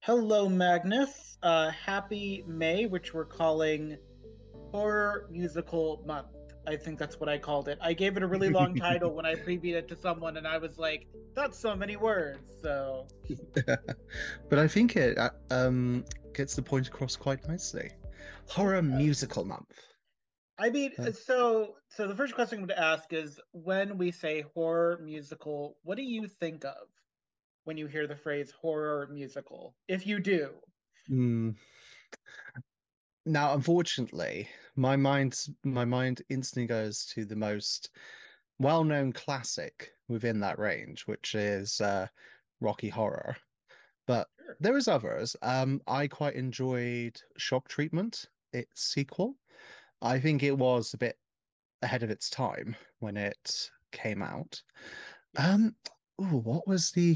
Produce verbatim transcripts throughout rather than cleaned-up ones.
Hello, Magnus. Uh, happy May, which we're calling Horror Musical Month. I think that's what I called it. I gave it a really long title when I previewed it to someone, and I was like, that's so many words. So, But I think it uh, um gets the point across quite nicely. it Horror does. musical month. I mean, Uh, so so the first question I'm going to ask is when we say horror musical, what do you think of when you hear the phrase horror musical? If you do. hmm. Now, unfortunately, my mind my mind instantly goes to the most well-known classic within that range, which is uh, Rocky Horror. But Sure. there is others. Um, I quite enjoyed Shock Treatment, its sequel. I think it was a bit ahead of its time when it came out. Yes. Um, ooh, what was the?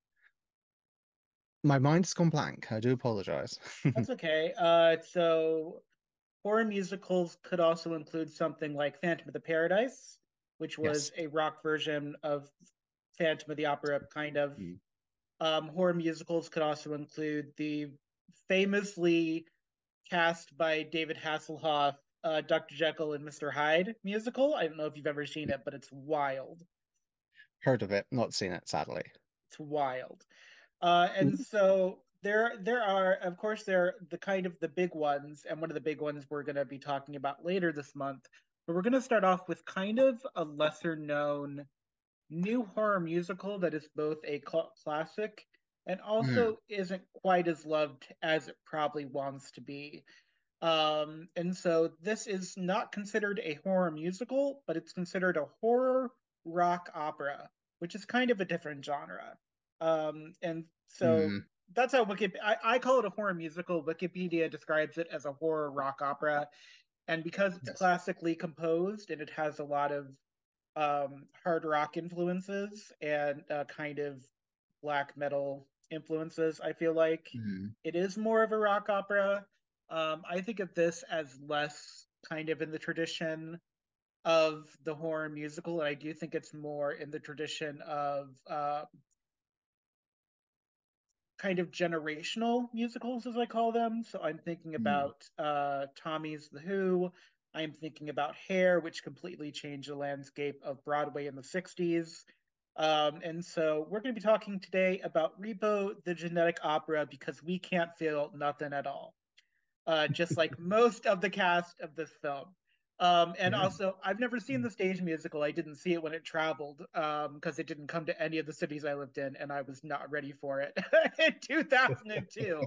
My mind's gone blank. I do apologize. That's okay. Uh, so horror musicals could also include something like Phantom of the Paradise, which was Yes. a rock version of Phantom of the Opera, kind of. Mm. Um, horror musicals could also include the famously cast by David Hasselhoff, uh, Doctor Jekyll and Mister Hyde musical. I don't know if you've ever seen it, but it's wild. Heard of it, not seen it, sadly. It's wild. Uh, and Mm. so there there are, of course, there are the kind of the big ones, and one of the big ones we're going to be talking about later this month. But we're going to start off with kind of a lesser known new horror musical that is both a cult classic and Mm. also isn't quite as loved as it probably wants to be. Um, and so this is not considered a horror musical, but it's considered a horror rock opera, which is kind of a different genre. Um, and so Mm. that's how Wikipedia, I, I call it a horror musical. Wikipedia describes it as a horror rock opera. And because it's Yes. classically composed and it has a lot of um, hard rock influences and uh, kind of black metal influences, I feel like Mm. it is more of a rock opera. Um, I think of this as less kind of in the tradition of the horror musical, and I do think it's more in the tradition of uh, kind of generational musicals, as I call them. So I'm thinking Mm. about uh, Tommy's The Who. I'm thinking about Hair, which completely changed the landscape of Broadway in the sixties. Um, and so we're going to be talking today about Repo the Genetic Opera because we can't feel nothing at all, uh, just like most of the cast of this film. Um, and Yeah. also, I've never seen the stage musical. I didn't see it when it traveled because um, it didn't come to any of the cities I lived in, and I was not ready for it in two thousand two.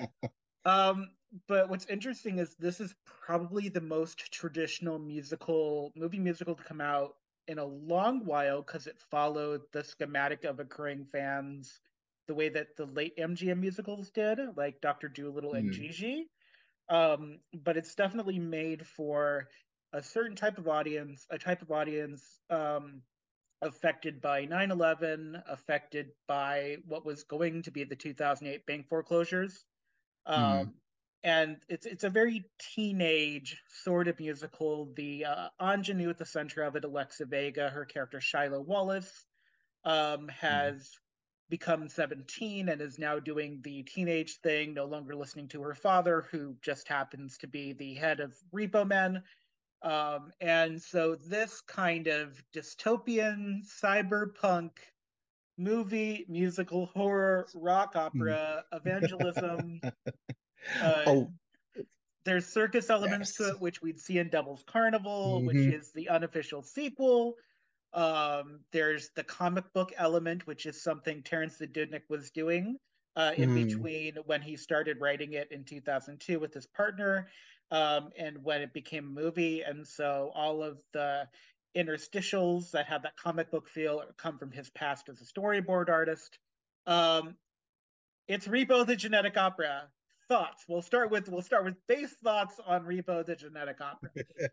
Um, but what's interesting is this is probably the most traditional musical movie musical to come out in a long while because it followed the schematic of occurring fans the way that the late M G M musicals did, like Doctor Dolittle and Mm. Gigi. Um, but it's definitely made for a certain type of audience, a type of audience um, affected by nine eleven, affected by what was going to be the two thousand eight bank foreclosures. Mm. Um, and it's it's a very teenage sort of musical. The uh, ingenue at the center of it, Alexa Vega, her character Shiloh Wallace, um, Mm. has become seventeen and is now doing the teenage thing, no longer listening to her father, who just happens to be the head of Repo Men. Um, and so this kind of dystopian cyberpunk movie, musical, horror, rock Mm. opera, evangelism. Uh, Oh, there's circus elements to yes. it, which we'd see in Devil's Carnival, which Hmm. is the unofficial sequel. Um, there's the comic book element, which is something Terrence Dudnik was doing uh, in Mm. between when he started writing it in two thousand two with his partner um, and when it became a movie. And so all of the interstitials that have that comic book feel come from his past as a storyboard artist. Um, it's Repo the Genetic Opera. Thoughts? We'll start with we'll start with base thoughts on Repo the Genetic Opera.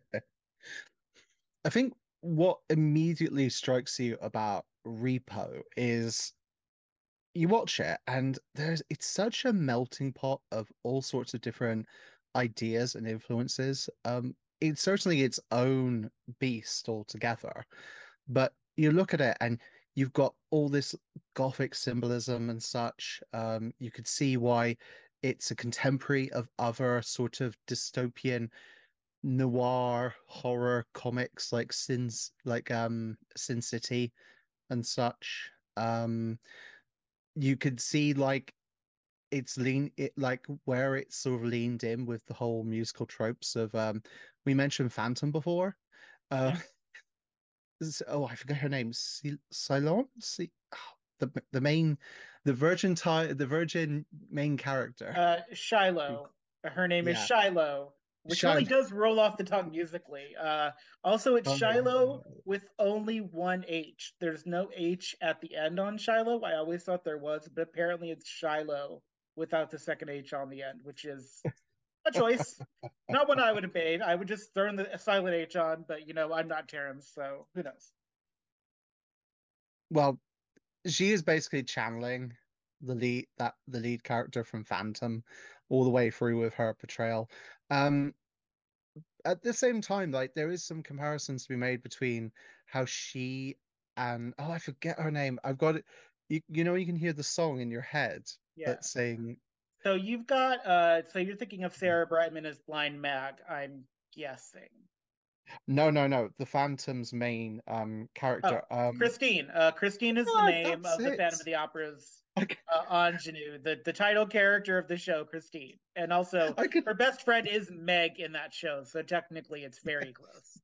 I think what immediately strikes you about Repo is you watch it and there's it's such a melting pot of all sorts of different ideas and influences. Um, it's certainly its own beast altogether, but you look at it and you've got all this Gothic symbolism and such. Um, you could see why it's a contemporary of other sort of dystopian noir horror comics like Sins, like um Sin City and such. Um, you could see like it's lean it like where it's sort of leaned in with the whole musical tropes of um we mentioned Phantom before. Uh, Yeah. s- oh, I forget her name. Cy- Cylon? Cy- oh, the the main the virgin ty the virgin main character. Uh, Shiloh. Her name is Yeah. Shiloh, which really Shiloh. does roll off the tongue musically. Uh, also, it's Shiloh Oh. with only one H. There's no H at the end on Shiloh. I always thought there was, but apparently it's Shiloh without the second H on the end, which is a choice. Not one I would have made. I would just turn the silent H on, but you know, I'm not Terrence, so who knows? Well, she is basically channeling the lead that the lead character from Phantom all the way through with her portrayal. Um, at the same time, like there is some comparisons to be made between how she and oh, I forget her name. I've got it. You, you know, you can hear the song in your head Yeah. that's saying So you've got uh so you're thinking of Sarah Brightman as Blind Mag, I'm guessing. no, no, no, the Phantom's main um Oh, character. Um, Christine. Uh, Christine is the ah, name that's of the it. Phantom of the Opera's I, c- uh, ingenue, the the title character of the show, Christine, and also I could her best friend is Meg in that show. So technically, it's very close.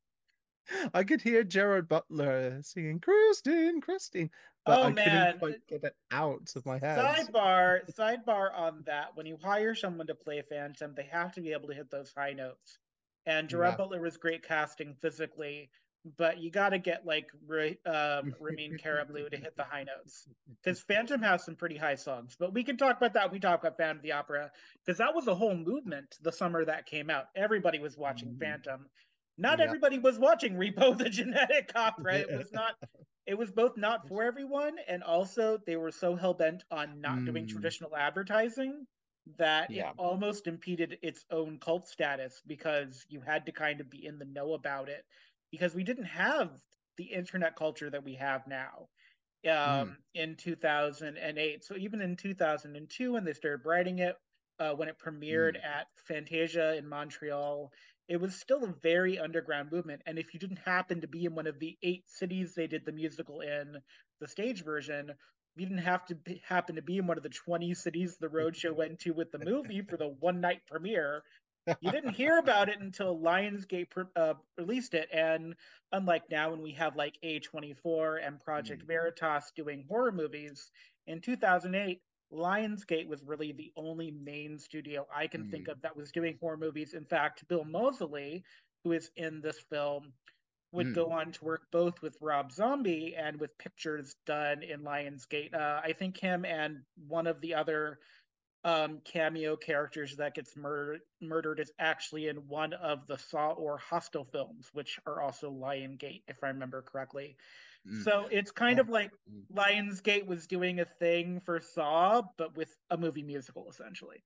I could hear Gerard Butler singing Christine, Christine, but Oh I couldn't man, quite get it out of my head. sidebar sidebar on that. When you hire someone to play Phantom, they have to be able to hit those high notes. And Gerard Yeah. Butler was great casting physically, but you got to get like um, Ramin Karimloo to hit the high notes because Phantom has some pretty high songs. But we can talk about that when we talk about Phantom of the Opera because that was a whole movement the summer that came out. Everybody was watching Mm, Phantom. Not yeah. everybody was watching Repo the Genetic Opera. It was not it was both not for everyone and also they were so hell-bent on not doing Mm, traditional advertising that it yeah. almost impeded its own cult status because you had to kind of be in the know about it because we didn't have the internet culture that we have now Mm, um, in two thousand eight. So even in two thousand two, when they started writing it, uh, when it premiered mm, at Fantasia in Montreal, it was still a very underground movement. And if you didn't happen to be in one of the eight cities they did the musical in, the stage version, you didn't have to be, happen to be in one of the twenty cities the roadshow went to with the movie for the one night premiere. You didn't hear about it until Lionsgate uh, released it. And unlike now, when we have like A twenty-four and Project mm, Veritas doing horror movies, in two thousand eight, Lionsgate was really the only main studio I can think mm, of that was doing horror movies. In fact, Bill Moseley, who is in this film, would mm, go on to work both with Rob Zombie and with pictures done in Lionsgate. Uh, I think him and one of the other um, cameo characters that gets murdered murdered is actually in one of the Saw or Hostel films, which are also Lionsgate, if I remember correctly. mm. So it's kind Oh, of like mm. Lionsgate was doing a thing for Saw, but with a movie musical, essentially.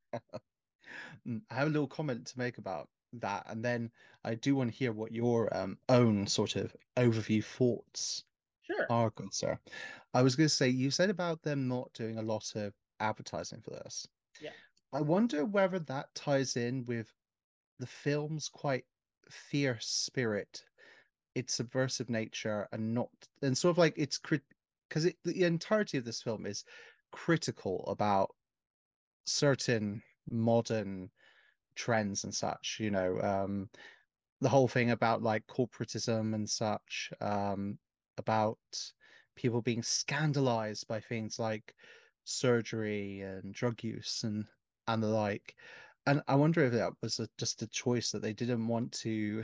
Mm, I have a little comment to make about that, and then I do want to hear what your um, own sort of overview thoughts Sure. are, good sir. I was going to say, you said about them not doing a lot of advertising for this. Yeah. I wonder whether that ties in with the film's quite fierce spirit, its subversive nature, and not and sort of like it's crit because it the entirety of this film is critical about certain modern trends and such. You know, um, the whole thing about like corporatism and such, um, about people being scandalized by things like surgery and drug use and and the like. And I wonder if that was a, just a choice that they didn't want to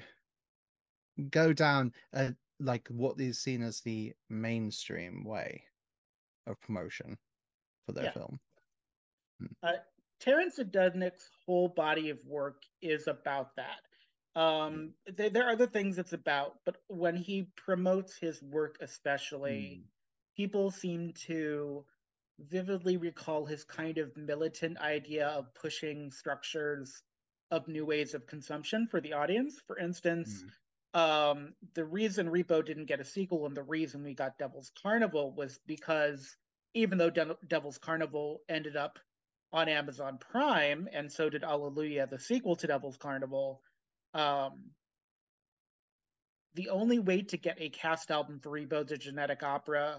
go down uh, like what is seen as the mainstream way of promotion for their Yeah. film. Mm, Uh, Terrence Dudnick's whole body of work is about that. mm, Um, there, there are other things it's about, but when he promotes his work, especially, mm, people seem to vividly recall his kind of militant idea of pushing structures of new ways of consumption for the audience. For instance, mm, um, the reason Repo didn't get a sequel and the reason we got Devil's Carnival was because even though De- Devil's Carnival ended up on Amazon Prime, and so did Alleluia, the sequel to Devil's Carnival, um, the only way to get a cast album for Repo the Genetic Opera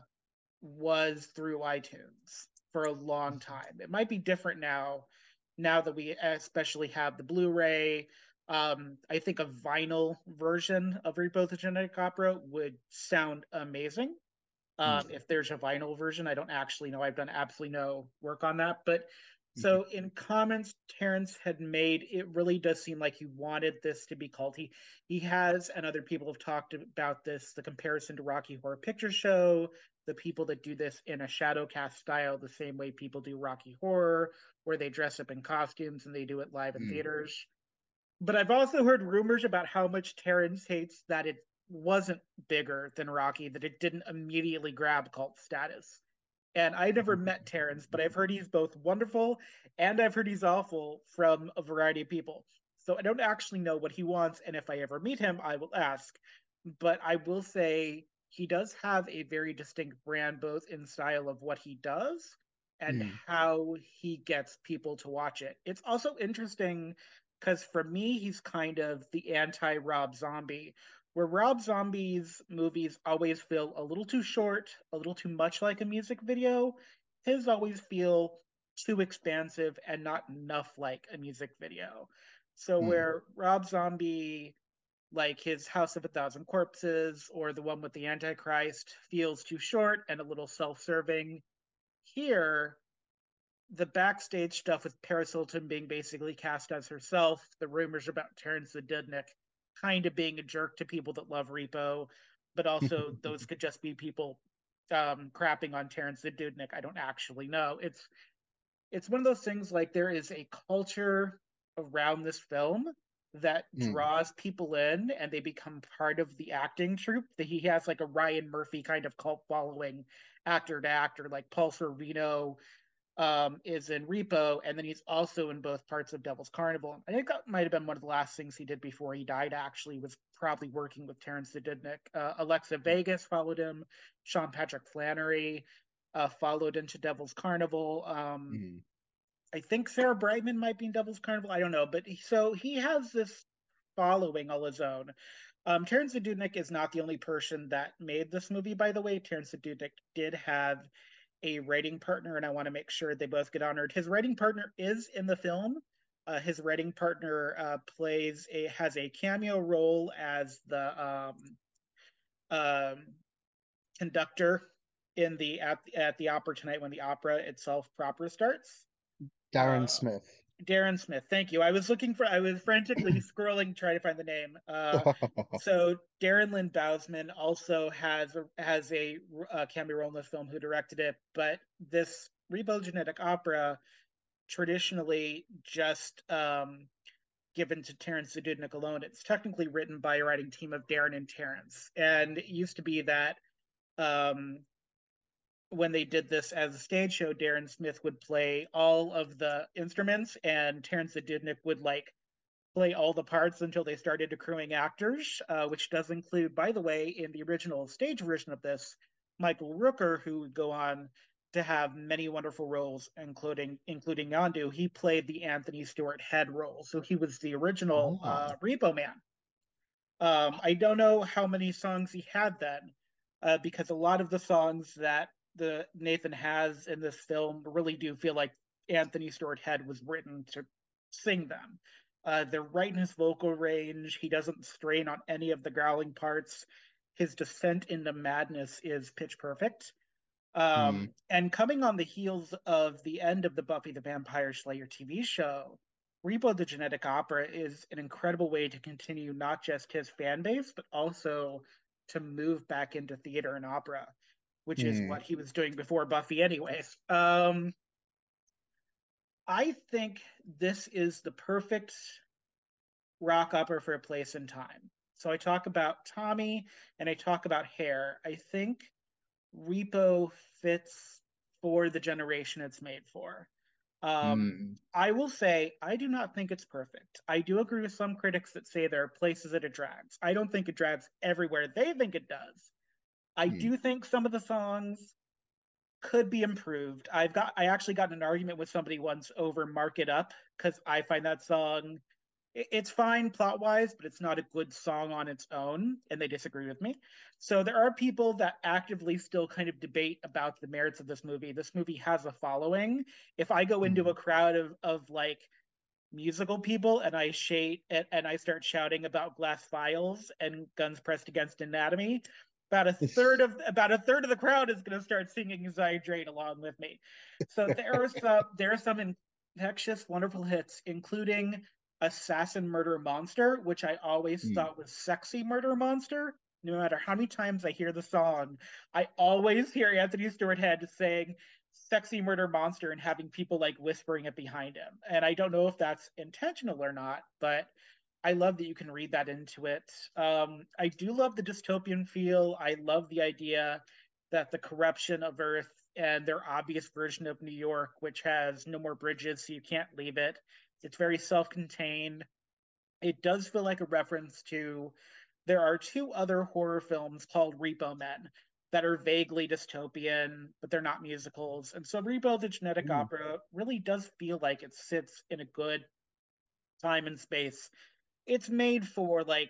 was through iTunes for a long time. It might be different now, now that we especially have the Blu-ray. Um, I think a vinyl version of Repo the Genetic Opera would sound amazing. Um, Mm. if there's a vinyl version, I don't actually know. I've done absolutely no work on that. But so in comments Terrence had made, it really does seem like he wanted this to be called. He he has, and other people have talked about this, the comparison to Rocky Horror Picture Show, the people that do this in a shadow cast style, the same way people do Rocky Horror, where they dress up in costumes and they do it live in Mm. theaters. But I've also heard rumors about how much Terrence hates that it wasn't bigger than Rocky, that it didn't immediately grab cult status. And I never met Terrence, but I've heard he's both wonderful and I've heard he's awful from a variety of people. So I don't actually know what he wants, and if I ever meet him, I will ask. But I will say he does have a very distinct brand, both in style of what he does and Mm. how he gets people to watch it. It's also interesting because for me, he's kind of the anti Rob Zombie, where Rob Zombie's movies always feel a little too short, a little too much like a music video. His always feel too expansive and not enough like a music video. So Mm. where Rob Zombie, like his House of a Thousand Corpses or the one with the Antichrist, feels too short and a little self-serving, here the backstage stuff with Paris Hilton being basically cast as herself, the rumors about Terrence the Dudnik kind of being a jerk to people that love Repo, but also those could just be people um, crapping on Terrence the Dudnik. I don't actually know. It's it's one of those things, like there is a culture around this film that Mm. draws people in and they become part of the acting troupe. That he has like a Ryan Murphy kind of cult following, actor to actor, like Paul Sorvino um, is in Repo, and then he's also in both parts of Devil's Carnival. I think that might have been one of the last things he did before he died, actually, was probably working with Terrence Dudnik. Uh, Alexa Vegas followed him. Sean Patrick Flannery uh, followed into Devil's Carnival. Um, Mm. I think Sarah Brightman might be in Devil's Carnival. I don't know. But he, so he has this following all his own. Um, Terrence Dudnik is not the only person that made this movie, by the way. Terrence Dudnik did have a writing partner, and I want to make sure they both get honored. His writing partner is in the film. Uh, his writing partner uh, plays a has a cameo role as the um, um, conductor in the at at the opera tonight when the opera itself proper starts. Darren Uh, Smith. Darren Smith, thank you. I was looking for, I was frantically scrolling trying to find the name. Uh, so Darren Lynn Bousman also has a, has a, a cameo role in this film, who directed it, but this Repo Genetic Opera traditionally just um, given to Terrence Dudnik alone. It's technically written by a writing team of Darren and Terrence, and it used to be that um, when they did this as a stage show, Darren Smith would play all of the instruments, and Terrence Dudnik would like play all the parts until they started accruing actors, uh, which does include, by the way, in the original stage version of this, Michael Rooker, who would go on to have many wonderful roles, including including Yondu. He played the Anthony Stewart Head role, so he was the original Ah. uh, Repo Man. Um, I don't know how many songs he had then, uh, because a lot of the songs that the Nathan has in this film really do feel like Anthony Stewart Head was written to sing them. Uh, they're right in his vocal range. He doesn't strain on any of the growling parts. His descent into madness is pitch perfect. Mm. Um, and coming on the heels of the end of the Buffy the Vampire Slayer T V show, Repo the Genetic Opera is an incredible way to continue not just his fan base, but also to move back into theater and opera, which is Mm. what he was doing before Buffy, anyways. Um, I think this is the perfect rock opera for a place and time. So I talk about Tommy and I talk about Hair. I think Repo fits for the generation it's made for. Um, Mm. I will say I do not think it's perfect. I do agree with some critics that say there are places that it drags. I don't think it drags everywhere they think it does. I Mm. do think some of the songs could be improved. I've got I actually got in an argument with somebody once over Mark It Up because I find that song it's fine plot wise, but it's not a good song on its own, and they disagree with me. So there are people that actively still kind of debate about the merits of this movie. This movie has a following. If I go into Mm. a crowd of of like musical people and I shade and, and I start shouting about Glass Files and Guns Pressed Against Anatomy, about a third of about a third of the crowd is going to start singing Zydrate along with me. So there are some there are some infectious, wonderful hits, including Assassin Murder Monster, which I always Mm. thought was Sexy Murder Monster. No matter how many times I hear the song, I always hear Anthony Stewart Head saying Sexy Murder Monster and having people like whispering it behind him. And I don't know if that's intentional or not, but I love that you can read that into it. Um, I do love the dystopian feel. I love the idea that the corruption of Earth and their obvious version of New York, which has no more bridges, so you can't leave it. It's very self contained. It does feel like a reference to there are two other horror films called Repo Men that are vaguely dystopian, but they're not musicals. And so Repo the Genetic Mm. Opera really does feel like it sits in a good time and space. It's made for like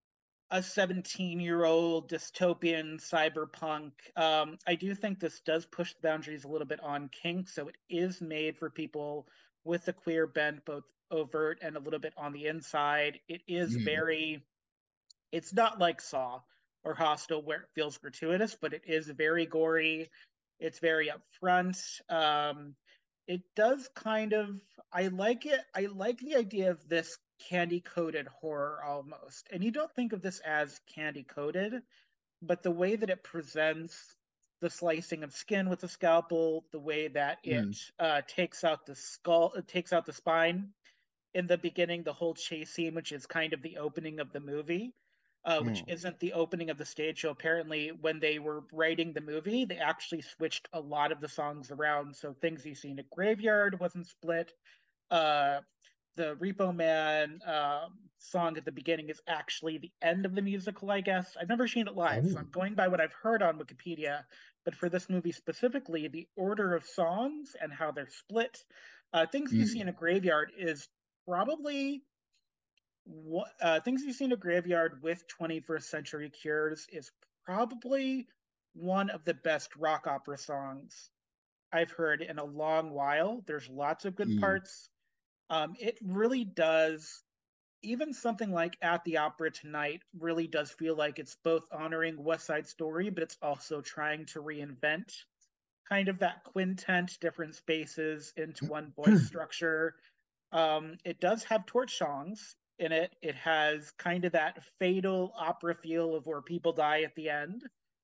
a seventeen year old dystopian cyberpunk. Um, I do think this does push the boundaries a little bit on kink. So it is made for people with a queer bent, both overt and a little bit on the inside. It is Mm. very it's not like Saw or Hostel where it feels gratuitous, but it is very gory. It's very upfront. Um, it does kind of. I like it. I like the idea of this candy coated horror almost, and you don't think of this as candy coated, but the way that it presents the slicing of skin with the scalpel, the way that it Mm. uh, takes out the skull, it takes out the spine in the beginning, the whole chase scene, which is kind of the opening of the movie, uh, which Mm. isn't the opening of the stage show. Apparently, when they were writing the movie, they actually switched a lot of the songs around. So Things You See in a Graveyard wasn't split. Uh, the Repo Man um, song at the beginning is actually the end of the musical, I guess. I've never seen it live, so Oh. I'm going by what I've heard on Wikipedia. But for this movie specifically, the order of songs and how they're split, uh, Things You See Mm. in a Graveyard is probably what uh, Things You See in a Graveyard with twenty-first Century Cures is probably one of the best rock opera songs I've heard in a long while. There's lots of good Mm. parts. Um, it really does. Even something like At the Opera Tonight really does feel like it's both honoring West Side Story, but it's also trying to reinvent kind of that quintet, different spaces into one voice structure. Um, it does have torch songs in it. It has kind of that fatal opera feel of where people die at the end.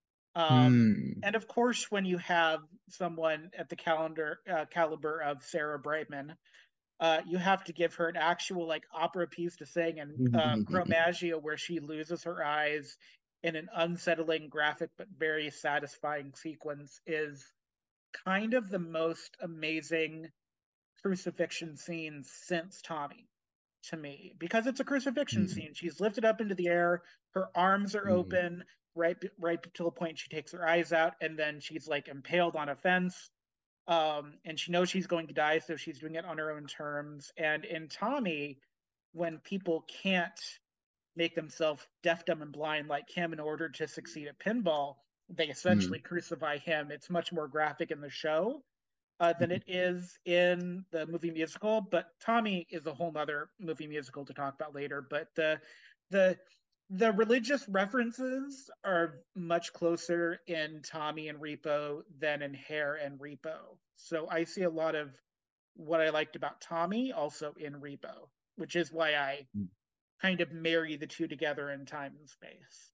Um, Mm. and of course, when you have someone at the calendar uh, caliber of Sarah Brightman, uh, you have to give her an actual like opera piece to sing. And uh, Chromagia, where she loses her eyes in an unsettling, graphic but very satisfying sequence, is kind of the most amazing crucifixion scene since Tommy to me because it's a crucifixion Mm. scene. She's lifted up into the air, her arms are Mm. open, right right to the point she takes her eyes out, and then she's like impaled on a fence. Um, and she knows she's going to die, so she's doing it on her own terms. And in Tommy, when people can't make themselves deaf, dumb, and blind like him in order to succeed at pinball, they Mm. essentially crucify him. It's much more graphic in the show uh, than it is in the movie musical. But Tommy is a whole nother movie musical to talk about later. But the the the religious references are much closer in Tommy and Repo than in Hair and Repo. So I see a lot of what I liked about Tommy also in Repo, which is why I kind of marry the two together in time and space.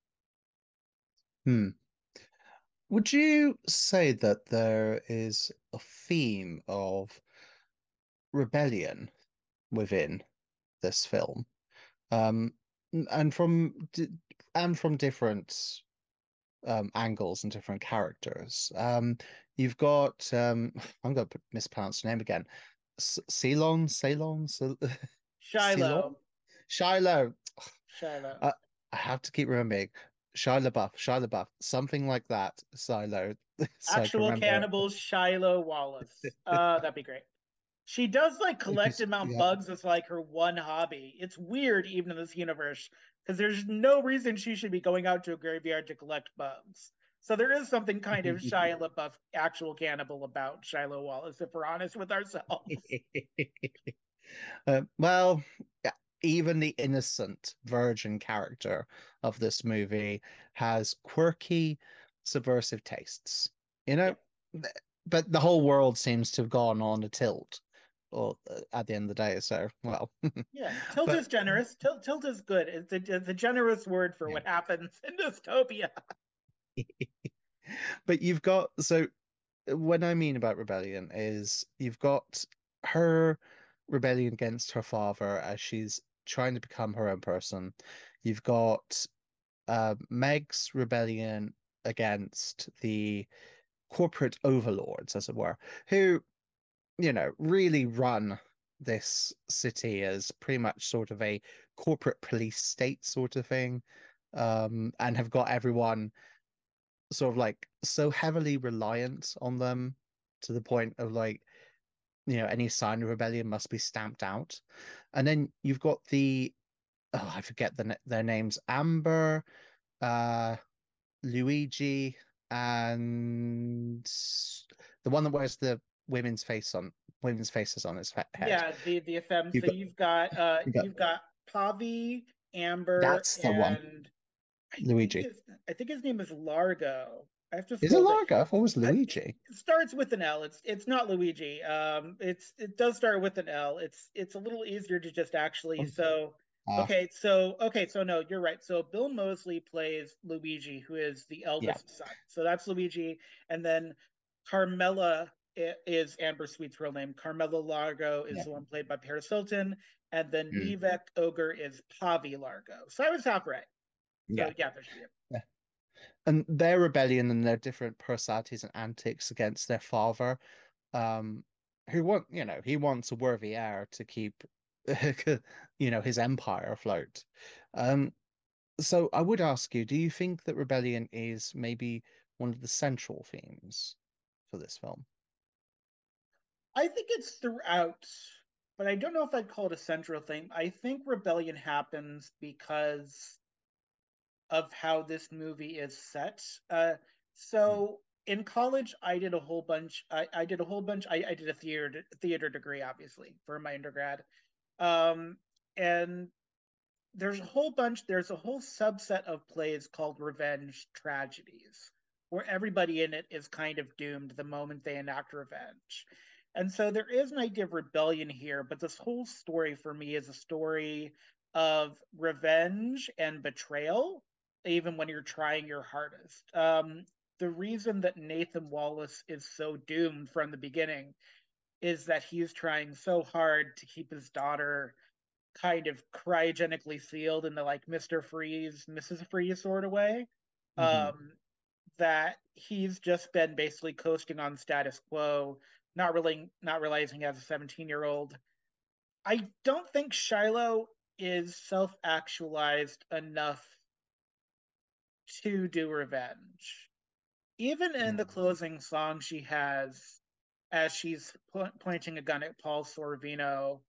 Mm. Would you say that there is a theme of rebellion within this film? Um, and from and from different um, angles and different characters. Um, you've got um, I'm going to mispronounce the name again. S- Ceylon, Ceylon, Cel- Ceylon, Shiloh. Shiloh. Shiloh. I, I have to keep remembering Shia LaBeouf, Shia LaBeouf, something like that. Silo, so I can Actual remember. cannibal Shiloh Wallace. Uh, that'd be great. She does like collect Because and mount yeah, bugs as like her one hobby. It's weird even in this universe because there's no reason she should be going out to a graveyard to collect bugs. So there is something kind of Shia LaBeouf actual cannibal about Shiloh Wallace, if we're honest with ourselves. uh, well, yeah, even the innocent virgin character of this movie has quirky, subversive tastes. You Yeah. know, Th- but the whole world seems to have gone on a tilt, or uh, at the end of the day. So, well, Yeah. Tilt but is generous. Tilt, tilt is good. It's a, it's a generous word for yeah. what happens in dystopia. But you've got so what I mean about rebellion is you've got her rebellion against her father as she's trying to become her own person. You've got uh, Meg's rebellion against the corporate overlords, as it were, who, you know, really run this city as pretty much sort of a corporate police state sort of thing, um, and have got everyone sort of like so heavily reliant on them to the point of like, you know, any sign of rebellion must be stamped out. And then you've got the, oh, I forget the, their names, Amber, uh, Luigi, and the one that wears the women's face on women's faces on his head. Yeah, the the F M. You've So got, you've got uh you've got you've got Pavi, Amber, that's the one, and I think Luigi. his I think his name is Largo. I have to Is it scroll down. Largo? I thought it was I, Luigi. it starts with an L. It's it's not Luigi. Um, it's it does start with an L. It's it's a little easier to just actually. Oh, So ah, okay, so okay, so no, you're right. So Bill Moseley plays Luigi, who is the yeah, eldest son. So that's Luigi, and then Carmela is Amber Sweet's real name. Carmela Largo is yeah, the one played by Paris Hilton, and then mm, Nivek Ogre is Pavi Largo. So I was half right. So yeah. yeah, there should be a And their rebellion and their different personalities and antics against their father, um, who want, you know, he wants a worthy heir to keep, you know, his empire afloat. Um, so I would ask you, do you think that rebellion is maybe one of the central themes for this film? I think it's throughout, but I don't know if I'd call it a central thing. I think rebellion happens because of how this movie is set. Uh, Mm, so in college, I did a whole bunch. I, I did a whole bunch. I, I did a theater theater degree, obviously, for my undergrad. Um, and there's a whole bunch. There's a whole subset of plays called revenge tragedies, where everybody in it is kind of doomed the moment they enact revenge. And so there is an idea of rebellion here, but this whole story for me is a story of revenge and betrayal, even when you're trying your hardest. Um, the reason that Nathan Wallace is so doomed from the beginning is that he's trying so hard to keep his daughter kind of cryogenically sealed in the like Mister Freeze, Missus Freeze sort of way. hmm Um, that he's just been basically coasting on status quo, not really not realizing as a seventeen year old. I don't think Shiloh is self actualized enough to do revenge. Even in the mm, closing song she has, as she's po- pointing a gun at Paul Sorvino,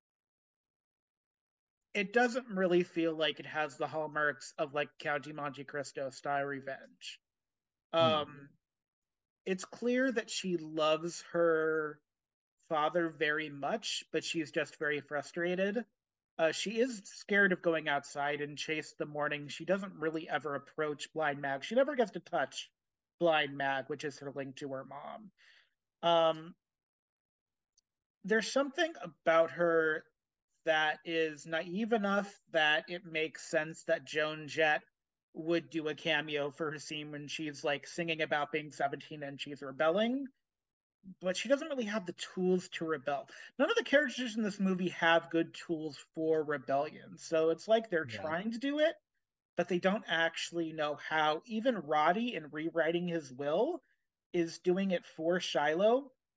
it doesn't really feel like it has the hallmarks of like County Monte Cristo style revenge. mm, Um, it's clear that she loves her father very much, but she's just very frustrated. Uh, she is scared of going outside and chase the morning. She doesn't really ever approach Blind Mag. She never gets to touch Blind Mag, which is her link to her mom. Um, there's something about her that is naive enough that it makes sense that Joan Jett would do a cameo for her scene when she's like singing about being seventeen and she's rebelling, but she doesn't really have the tools to rebel. None of the characters in this movie have good tools for rebellion. So it's like they're yeah, trying to do it, but they don't actually know how. Even Roddy, in rewriting his will, is doing it for Shiloh,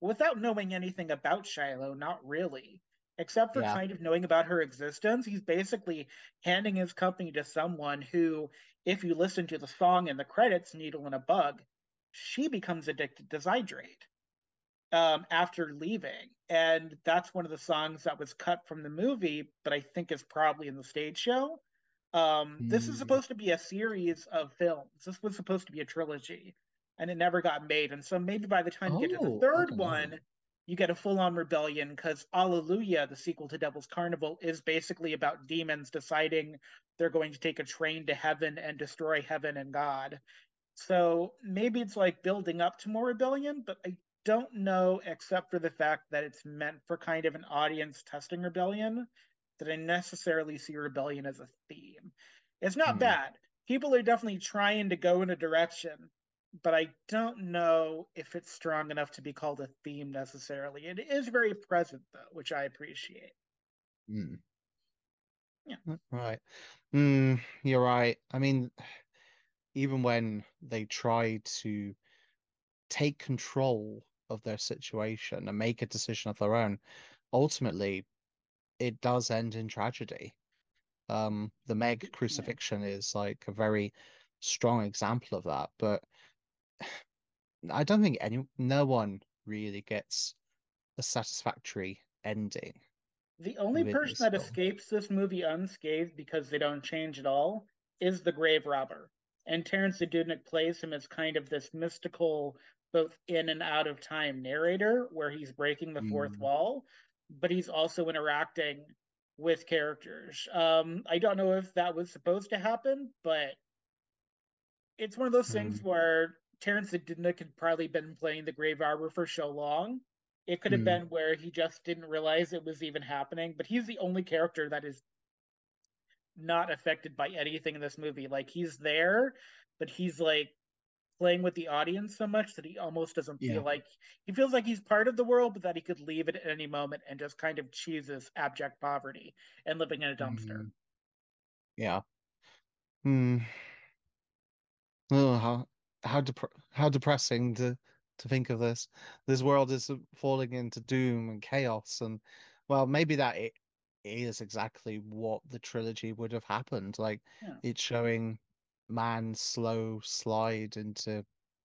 without knowing anything about Shiloh, not really. Except for Yeah. kind of knowing about her existence, he's basically handing his company to someone who, if you listen to the song in the credits, Needle and a Bug, she becomes addicted to Zydrate um, after leaving. And that's one of the songs that was cut from the movie, but I think is probably in the stage show. Um, this is Mm. supposed to be a series of films. This was supposed to be a trilogy, and it never got made. And so maybe by the time you get to the Oh, I third don't know. one, you get a full on rebellion because Alleluia, the sequel to Devil's Carnival, is basically about demons deciding they're going to take a train to heaven and destroy heaven and God. So maybe it's like building up to more rebellion, but I don't know, except for the fact that it's meant for kind of an audience testing rebellion, that I necessarily see rebellion as a theme. It's not Hmm. bad. People are definitely trying to go in a direction, but I don't know if it's strong enough to be called a theme necessarily. It is very present, though, which I appreciate. Hmm. Yeah. Right. Mm, you're right. I mean, even when they try to take control of their situation and make a decision of their own, ultimately it does end in tragedy. Um, the Meg Yeah. crucifixion is like a very strong example of that, but I don't think any no one really gets a satisfactory ending The only within person this that film. escapes this movie unscathed because they don't change at all is the grave robber. And Terrence Dudnik plays him as kind of this mystical, both in and out of time narrator, where he's breaking the fourth Mm, wall, but he's also interacting with characters. Um, I don't know if that was supposed to happen, but it's one of those things mm, where Terrence Dudnik had probably been playing the Grave Arbor for so long. It could have mm, been where he just didn't realize it was even happening, but he's the only character that is not affected by anything in this movie. Like he's there, but he's like playing with the audience so much that he almost doesn't feel yeah. like he feels like he's part of the world, but that he could leave it at any moment and just kind of chooses abject poverty and living in a dumpster. Mm, yeah. Mm. Oh, how how dep how depressing to to think of this. This world is falling into doom and chaos, and well, maybe that it is exactly what the trilogy would have happened. Like Yeah. it's showing man's slow slide into,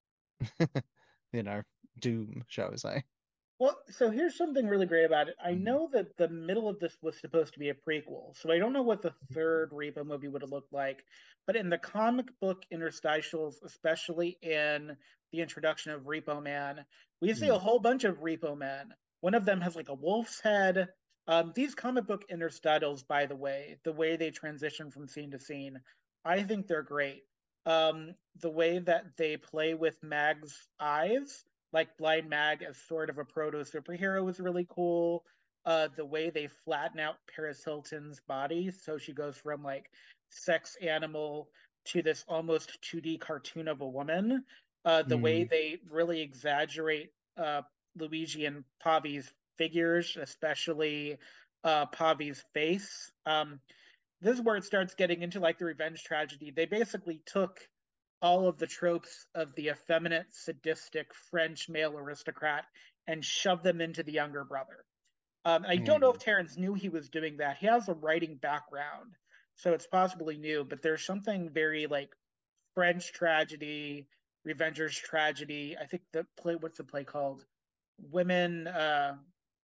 you know, doom, shall we say? Well, so here's something really great about it. I Mm, know that the middle of this was supposed to be a prequel, so I don't know what the third Repo movie would have looked like. But in the comic book interstitials, especially in the introduction of Repo Man, we see a mm, whole bunch of Repo Men. One of them has like a wolf's head. Um, these comic book interstitials, by the way, the way they transition from scene to scene, I think they're great. Um, the way that they play with Mag's eyes, like Blind Mag as sort of a proto superhero, was really cool. Uh, the way they flatten out Paris Hilton's body, so she goes from like sex animal to this almost two D cartoon of a woman. Uh, the way mm, they really exaggerate uh, Luigi and Pavi's figures, especially uh, Pavi's face. Um, this is where it starts getting into like the revenge tragedy. They basically took all of the tropes of the effeminate, sadistic French male aristocrat and shoved them into the younger brother. Um, I don't know if mm, Terrence knew he was doing that. He has a writing background, so it's possibly new, but there's something very like French tragedy, Revenger's tragedy. I think the play, what's the play called? Women, uh,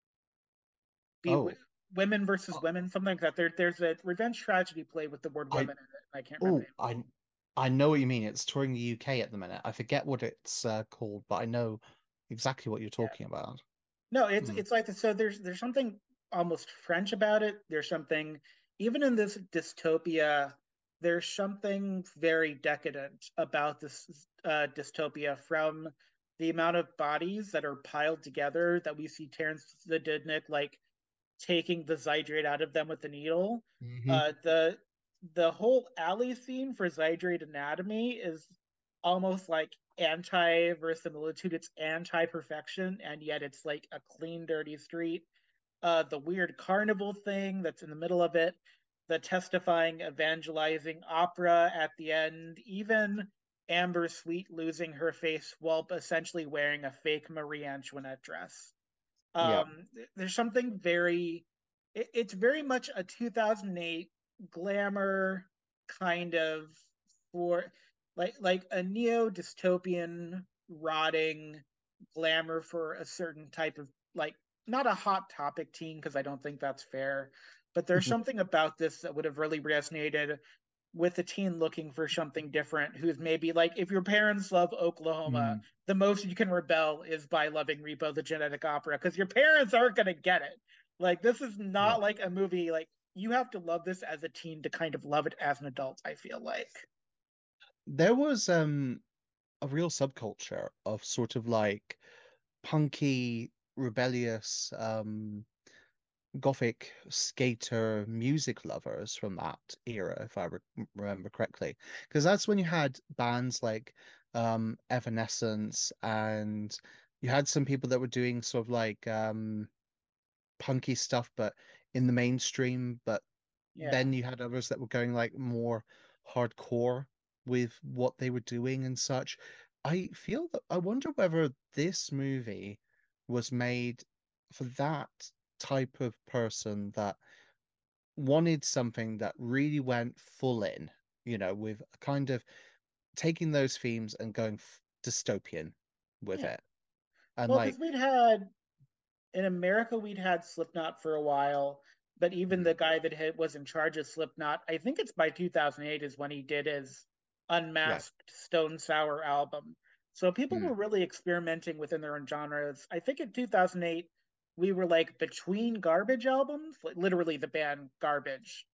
be oh, women versus oh, women, something like that. There, there's a revenge tragedy play with the word I women in it. I can't remember the oh, name. I I know what you mean. It's touring the U K at the minute. I forget what it's uh, called, but I know exactly what you're Yeah. talking about. No, it's Mm, it's like so. There's there's something almost French about it. There's something even in this dystopia. There's something very decadent about this uh, dystopia from the amount of bodies that are piled together that we see Terrence Zdednik like taking the Zydrate out of them with the needle. hmm Uh, the the whole alley scene for Zydrate Anatomy is almost like anti verisimilitude. It's anti perfection, and yet it's like a clean, dirty street. Uh, the weird carnival thing that's in the middle of it, the testifying, evangelizing opera at the end, even Amber Sweet losing her face while essentially wearing a fake Marie Antoinette dress. Yeah. Um, there's something very, it, it's very much a two thousand eight glamour kind of for like like a neo dystopian rotting glamour for a certain type of like not a hot topic teen because I don't think that's fair, but there's something about this that would have really resonated with a teen looking for something different who's maybe like if your parents love Oklahoma, Mm, the most you can rebel is by loving Repo the Genetic Opera because your parents aren't going to get it. Like this is yeah. not like a movie like you have to love this as a teen to kind of love it as an adult, I feel like. There was um a real subculture of sort of like punky, rebellious, um, gothic skater music lovers from that era, if I re remember correctly. Because that's when you had bands like um, Evanescence, and you had some people that were doing sort of like um, punky stuff, but in the mainstream. But Yeah. then you had others that were going like more hardcore with what they were doing and such. I feel that I wonder whether this movie was made for that type of person that wanted something that really went full in, you know, with kind of taking those themes and going f- dystopian with Yeah. it. And Well, like, because we'd had in America, we'd had Slipknot for a while, but even the mm, guy that had, was in charge of Slipknot, I think it's by two thousand eight is when he did his yeah, Unmasked Stone Sour album. So people mm. were really experimenting within their own genres. I think in two thousand eight, we were like between Garbage albums, like literally the band Garbage.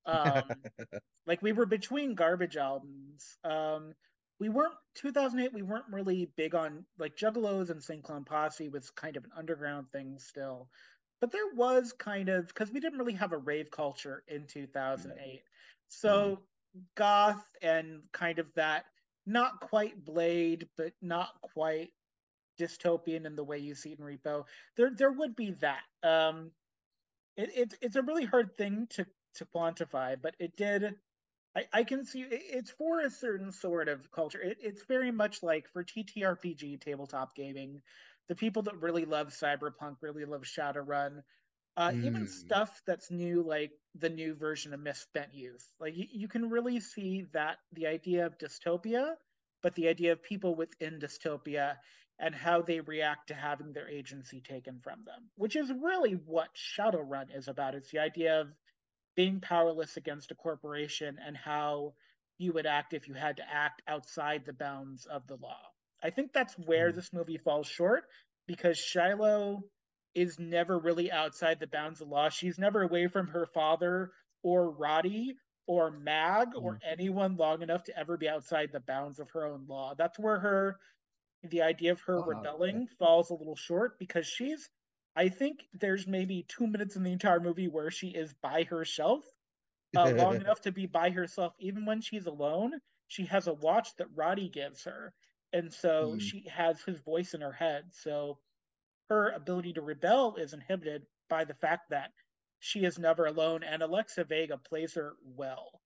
Um, like we were between Garbage albums. Um, we weren't two thousand eight. We weren't really big on like Juggalos and Saint Clown Posse was kind of an underground thing still, but there was kind of because we didn't really have a rave culture in No. two thousand eight. Mm. So goth and kind of that not quite Blade, but not quite dystopian in the way you see it in Repo. There there would be that. Um, it, it it's a really hard thing to to quantify, but it did I, I can see it's for a certain sort of culture. It, it's very much like for T T R P G tabletop gaming, the people that really love Cyberpunk really love Shadowrun. Uh, even Mm. stuff that's new, like the new version of Misspent Youth. Like you, you can really see that the idea of dystopia, but the idea of people within dystopia and how they react to having their agency taken from them, which is really what Shadowrun is about. It's the idea of being powerless against a corporation and how you would act if you had to act outside the bounds of the law. I think that's where Mm. this movie falls short because Shiloh is never really outside the bounds of law. She's never away from her father or Roddy or Mag or Mm. anyone long enough to ever be outside the bounds of her own law. That's where her the idea of her Oh, okay. rebelling falls a little short because she's I think there's maybe two minutes in the entire movie where she is by herself, uh, long enough to be by herself. Even when she's alone, she has a watch that Roddy gives her. And so Mm. she has his voice in her head. So her ability to rebel is inhibited by the fact that she is never alone. And Alexa Vega plays her well.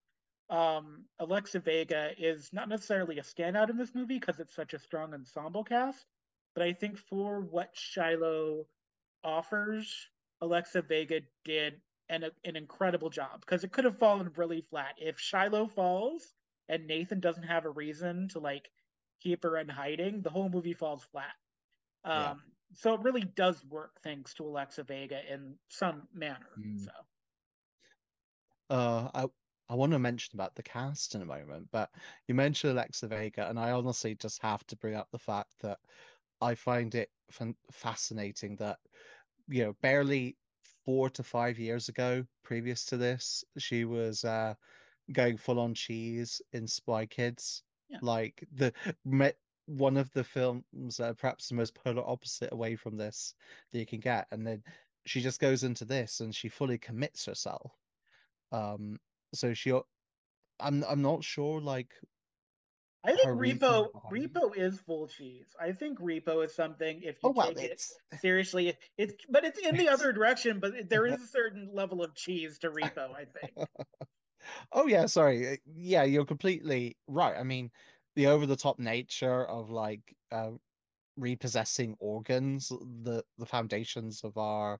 Um, Alexa Vega is not necessarily a standout in this movie because it's such a strong ensemble cast, but I think for what Shiloh offers, Alexa Vega did an an incredible job because it could have fallen really flat if Shiloh falls and Nathan doesn't have a reason to like keep her in hiding. The whole movie falls flat. Yeah. Um, so it really does work thanks to Alexa Vega in some manner. Mm. So Uh, I I want to mention about the cast in a moment, but you mentioned Alexa Vega, and I honestly just have to bring up the fact that I find it fan fascinating that, you know, barely four to five years ago, previous to this, she was uh going full on cheese in Spy Kids. yeah, Like the me- one of the films, uh, perhaps the most polar opposite away from this that you can get, and then she just goes into this and she fully commits herself. Um, so she, I'm I'm not sure like I think her reasoning Repo behind it. Repo is full cheese. I think Repo is something if you Oh well, take it it's seriously, it's but it's in the it's other direction. But there is a certain level of cheese to Repo. I think. oh yeah, sorry. uh, Yeah, you're completely right. I mean, the over the top nature of like uh, repossessing organs, the the foundations of our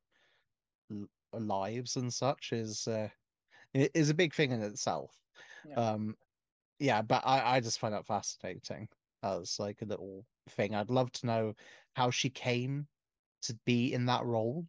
l- lives and such is uh, i- is a big thing in itself. Yeah. Um, yeah, but I I just find that fascinating as like a little thing. I'd love to know how she came to be in that role.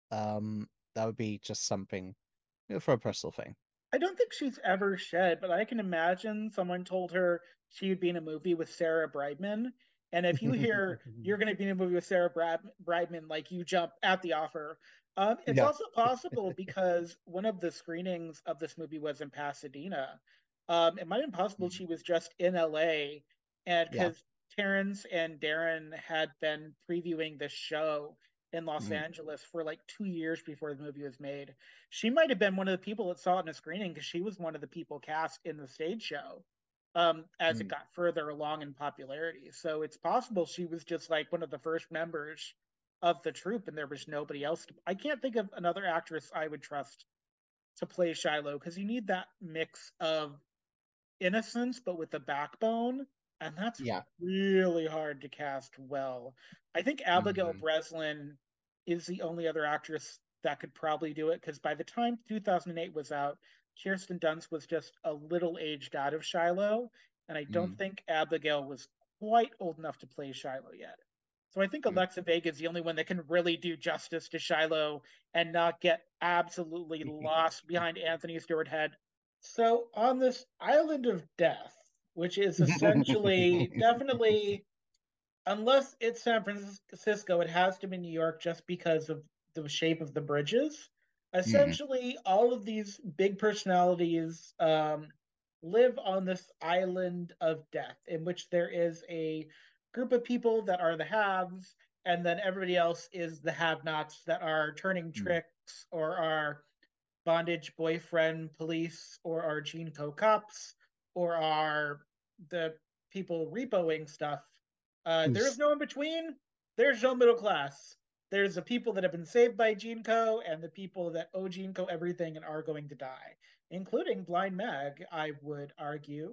Um, that would be just something, you know, for a personal thing. I don't think she's ever shed, but I can imagine someone told her she would be in a movie with Sarah Brightman. And if you hear you're going to be in a movie with Sarah Brad- Brightman, like you jump at the offer. Um, it's Yeah. also possible because one of the screenings of this movie was in Pasadena. Um, it might have been possible Mm. she was just in L A, and Yeah. because Terrence and Darren had been previewing this show in Los Mm. Angeles for like two years before the movie was made. She might have been one of the people that saw it in a screening because she was one of the people cast in the stage show um, as it Mm. got further along in popularity. So it's possible she was just like one of the first members of the troupe and there was nobody else. To, I can't think of another actress I would trust to play Shiloh because you need that mix of innocence but with a backbone. And that's Yeah. really hard to cast well. I think Abigail Hmm. Breslin is the only other actress that could probably do it because by the time two thousand eight was out, Kirsten Dunst was just a little aged out of Shiloh. And I don't Mm. think Abigail was quite old enough to play Shiloh yet. So I think Mm. Alexa Vega is the only one that can really do justice to Shiloh and not get absolutely lost behind Anthony Stewart Head. So on this island of death, which is essentially definitely unless it's San Francisco, it has to be New York just because of the shape of the bridges. Mm. Essentially, all of these big personalities um, live on this island of death, in which there is a group of people that are the haves, and then everybody else is the have-nots that are turning Mm. tricks or are bondage boyfriend police or are Gene Co cops or are the people repoing stuff. Uh, there's no in between. There's no middle class. There's the people that have been saved by Gene Co and the people that owe Gene Co everything and are going to die, including Blind Mag, I would argue.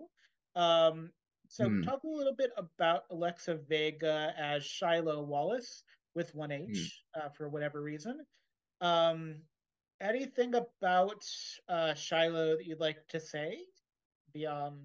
Um, so Mm. talk a little bit about Alexa Vega as Shiloh Wallace with one Mm. H uh, for whatever reason. Um, anything about uh, Shiloh that you'd like to say beyond?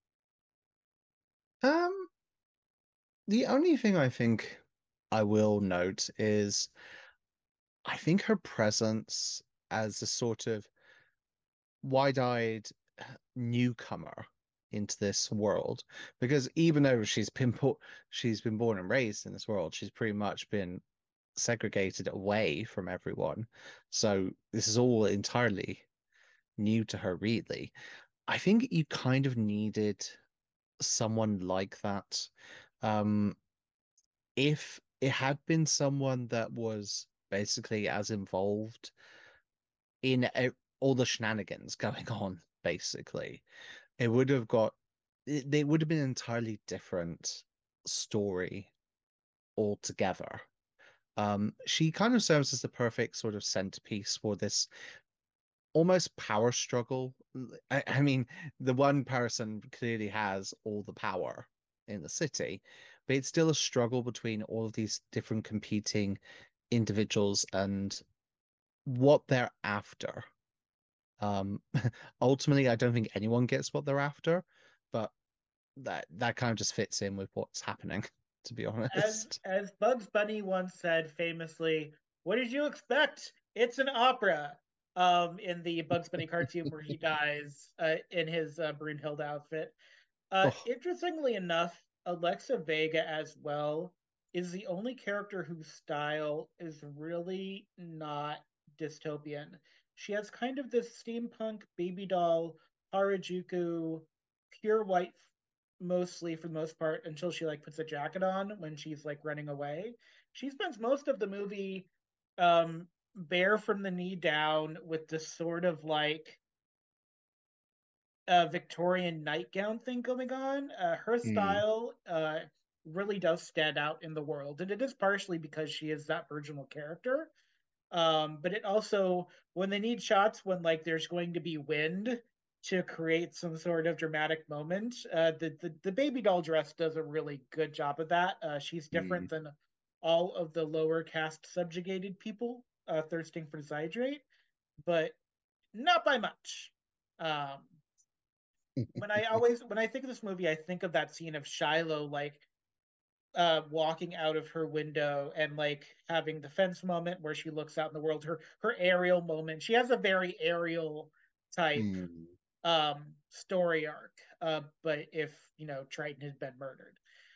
Um, the only thing I think I will note is I think her presence as a sort of wide-eyed newcomer into this world, because even though she's been po- she's been born and raised in this world, she's pretty much been segregated away from everyone. So this is all entirely new to her, really. I think you kind of needed someone like that. Um, if it had been someone that was basically as involved in e- all the shenanigans going on, basically, it would have got it, they would have been an entirely different story altogether. Um, she kind of serves as the perfect sort of centerpiece for this almost power struggle. I, I mean, the one person clearly has all the power in the city, but it's still a struggle between all of these different competing individuals and what they're after. Um, ultimately, I don't think anyone gets what they're after, but that that kind of just fits in with what's happening, to be As honest. as Bugs Bunny once said famously, "What did you expect? It's an opera." Um, in the Bugs Bunny cartoon where he dies uh, in his uh, Brunhilde outfit. Uh, Oh, interestingly enough, Alexa Vega as well is the only character whose style is really not dystopian. She has kind of this steampunk baby doll Harajuku, pure white mostly for the most part until she like puts a jacket on when she's like running away. She spends most of the movie um bare from the knee down with this sort of like uh, Victorian nightgown thing going on. Uh, her mm, style uh, really does stand out in the world, and it is partially because she is that virginal character. Um, but it also, when they need shots when like there's going to be wind to create some sort of dramatic moment. Uh, the, the the baby doll dress does a really good job of that. Uh, she's Mm. different than all of the lower caste subjugated people uh, thirsting for Zydrate, but not by much. Um, when I always when I think of this movie, I think of that scene of Shiloh like uh walking out of her window and like having the fence moment where she looks out in the world, her her aerial moment. She has a very aerial type Mm. um story arc. Uh but if, you know, Triton had been murdered.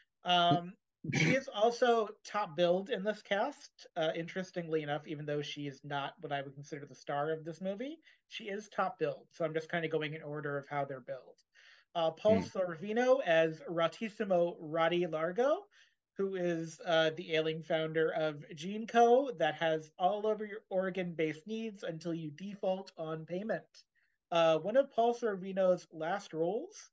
Um she is also top billed in this cast. Uh interestingly enough, even though she is not what I would consider the star of this movie, she is top billed. So I'm just kind of going in order of how they're billed. Uh, Paul Mm. Sorvino as Ratissimo Roddy Largo, who is uh, the ailing founder of GeneCo that has all over your organ-based needs until you default on payment. Uh, one of Paul Sorvino's last roles,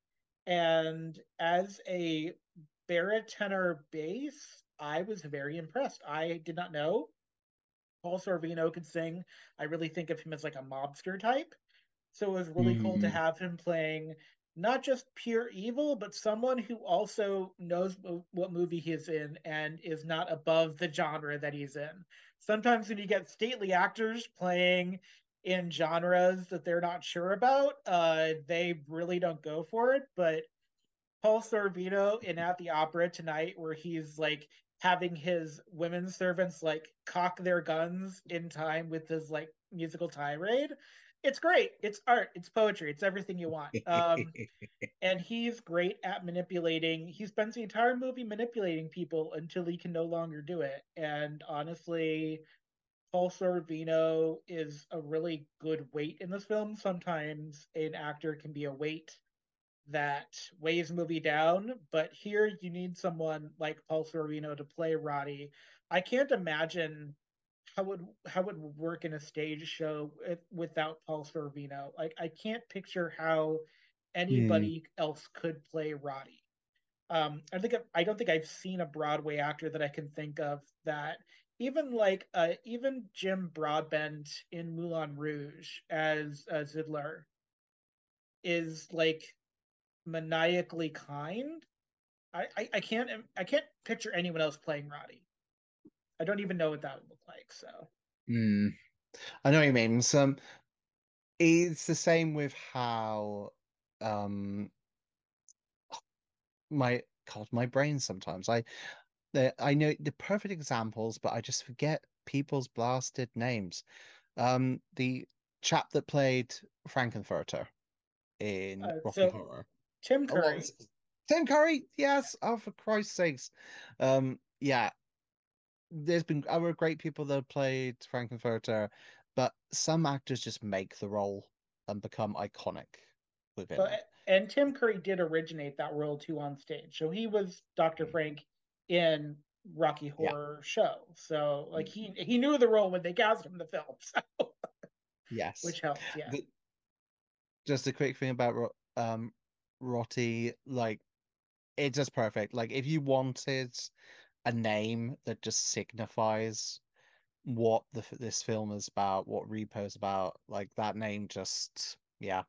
and as a baritone bass, I was very impressed. I did not know Paul Sorvino could sing. I really think of him as like a mobster type. So it was really cool to Mm. have him playing not just pure evil, but someone who also knows what movie he's in and is not above the genre that he's in. Sometimes when you get stately actors playing in genres that they're not sure about, uh, they really don't go for it. But Paul Sorvino in At the Opera tonight, where he's like having his women servants like cock their guns in time with his like musical tirade. It's great. It's art. It's poetry. It's everything you want. Um, and he's great at manipulating. He spends the entire movie manipulating people until he can no longer do it. And honestly, Paul Sorvino is a really good weight in this film. Sometimes an actor can be a weight that weighs a movie down, but here you need someone like Paul Sorvino to play Roddy. I can't imagine how would how it would work in a stage show without Paul Sorvino. Like I can't picture how Mm. anybody else could play Roddy. Um, I think I don't think I've seen a Broadway actor that I can think of that even like uh, even Jim Broadbent in Moulin Rouge as uh, Zidler is like maniacally kind. I, I, I can't I can't picture anyone else playing Roddy. I don't even know what that would look like. So Mm. I know what you mean. Some it's the same with how um my God, my brain sometimes. I the I know the perfect examples, but I just forget people's blasted names. Um, the chap that played Frankenfurter in uh, Rocky so Horror. Tim Oh, what was Curry. it? Tim Curry? Yes. Oh, for Christ's sakes. Um, yeah. There's been other great people that have played Frankenfurter, but some actors just make the role and become iconic within Uh, it. and Tim Curry did originate that role too on stage. So he was Doctor Mm. Frank in Rocky Yeah. Horror Show. So like Mm. he he knew the role when they cast him in the film, so, Yes. which helped. Yeah. The, just a quick thing about Ro- um Rotty, like it's just perfect. Like if you wanted a name that just signifies what the this film is about, what Repo is about, like that name just yeah.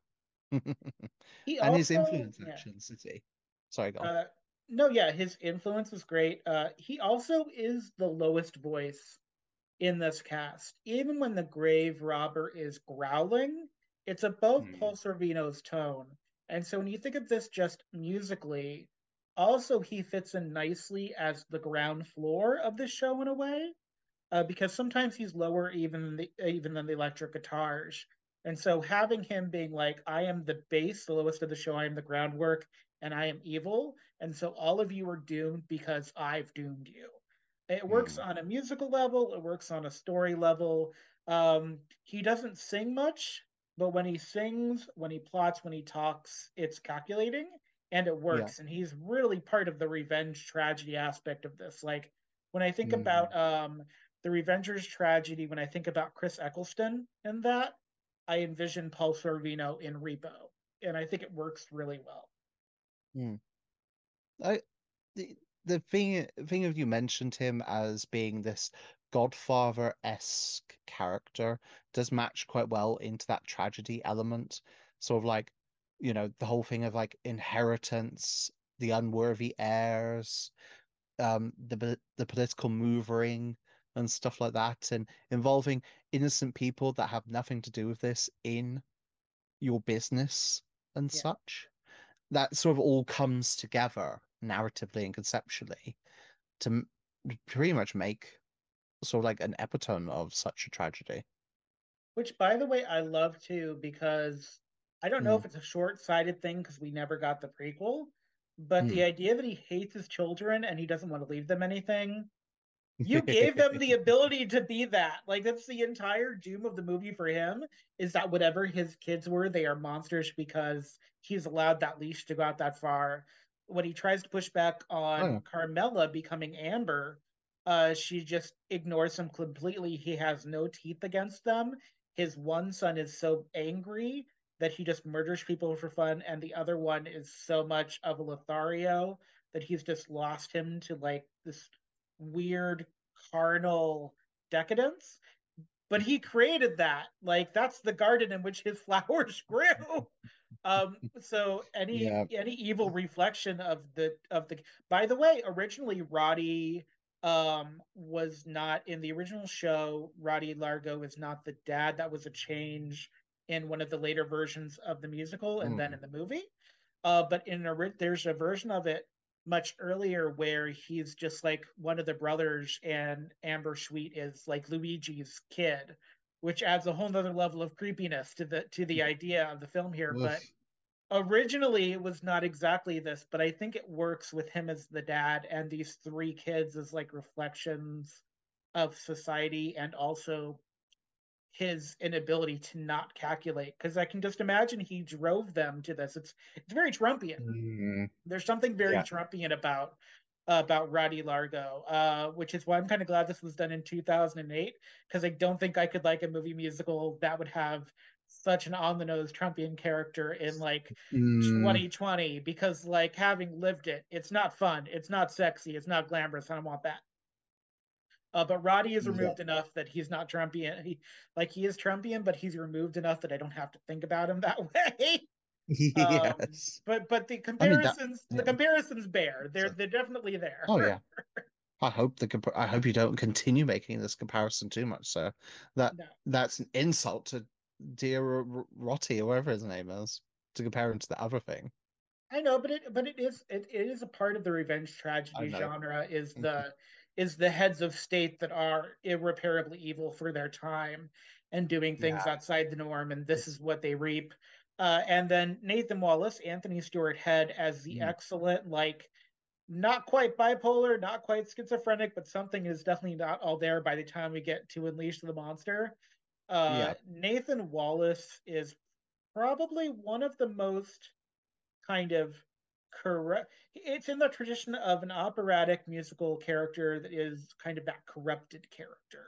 He And his also influence yeah. actually in the city. Sorry, go on. Uh, no, yeah, his influence is great. Uh, he also is the lowest voice in this cast. Even when the grave robber is growling, it's above Paul Mm. Sorvino's tone. And so when you think of this just musically, also he fits in nicely as the ground floor of the show in a way, uh, because sometimes he's lower even than the, even than the electric guitars. And so having him being like, I am the bass, the lowest of the show, I am the groundwork, and I am evil. And so all of you are doomed because I've doomed you. It works Mm. on a musical level, it works on a story level. Um, he doesn't sing much, but when he sings, when he plots, when he talks, it's calculating and it Yeah. works. And he's really part of the revenge tragedy aspect of this. Like when I think Mm. about um, the Revengers tragedy, when I think about Chris Eccleston in that, I envision Paul Sorvino in Repo, and I think it works really well. Mm. I the the thing thing of you mentioned him as being this Godfather-esque character does match quite well into that tragedy element. Sort of like you know, the whole thing of like inheritance, the unworthy heirs, um, the po- the political maneuvering and stuff like that, and involving innocent people that have nothing to do with this in your business and Yeah. such. That sort of all comes together narratively and conceptually to m- pretty much make sort of like an epitome of such a tragedy. Which, by the way, I love too, because I don't know Mm. if it's a short-sighted thing because we never got the prequel, but the Mm. idea that he hates his children and he doesn't want to leave them anything, you gave them the ability to be that. Like that's the entire doom of the movie for him is that whatever his kids were, they are monsters because he's allowed that leash to go out that far. When he tries to push back Oh, on yeah. Carmela becoming Amber, uh, she just ignores him completely. He has no teeth against them. His one son is so angry that he just murders people for fun, and the other one is so much of a Lothario that he's just lost him to like this weird carnal decadence. But he created that. Like that's the garden in which his flowers grew. Um, so any Yeah. any evil reflection of the of the by the way, originally Roddy um was not in the original show. Roddy Largo is not the dad. That was a change in one of the later versions of the musical and then Mm. in the movie. Uh, but in a there's a version of it much earlier where he's just like one of the brothers and Amber Sweet is like Luigi's kid, which adds a whole nother level of creepiness to the to the idea of the film here. But Oof. originally it was not exactly this, but I think it works with him as the dad and these three kids as like reflections of society and also his inability to not calculate because I can just imagine he drove them to this. It's it's very Trumpian. Mm. There's something very Yeah. Trumpian about uh, about Roddy Largo, uh, which is why I'm kind of glad this was done in two thousand eight because I don't think I could like a movie musical that would have such an on the nose Trumpian character in like Mm. twenty twenty because like having lived it, it's not fun, it's not sexy, it's not glamorous. I don't want that. Uh, but Roddy is Yeah. removed enough that he's not Trumpian. He like he is Trumpian, but he's removed enough that I don't have to think about him that way. Um, Yes. but but the I mean that. comparisons the Yeah. comparisons bear. They're So, they're definitely there. oh yeah. I hope the compa- I hope you don't continue making this comparison too much, so that No, that's an insult to dear R- R- Rotty or whatever his name is to compare him to the other thing. I know, but it but it is it, it is a part of the revenge I tragedy know. genre is the is the heads of state that are irreparably evil for their time and doing things Yeah. outside the norm, and this It's is what they reap. Uh, and then Nathan Wallace, Anthony Stewart Head as the mm, excellent, like not quite bipolar, not quite schizophrenic, but something is definitely not all there by the time we get to Unleash the Monster. Uh, yeah. Nathan Wallace is probably one of the most kind of correct. It's in the tradition of an operatic musical character that is kind of that corrupted character.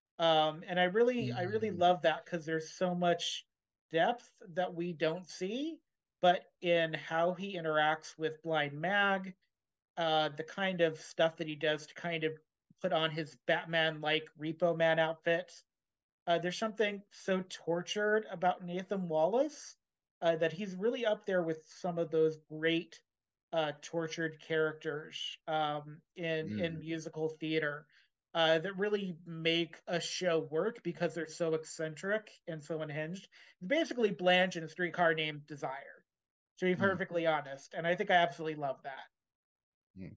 Um, and I really, I really Mm, love that because there's so much depth that we don't see, but in how he interacts with Blind Mag, uh, the kind of stuff that he does to kind of put on his Batman like Repo Man outfit. Uh, there's something so tortured about Nathan Wallace uh, that he's really up there with some of those great uh, tortured characters um, in in mm, musical theater uh, that really make a show work because they're so eccentric and so unhinged. Basically, Blanche in a Streetcar Named Desire, to be mm, perfectly honest, and I think I absolutely love that. mm.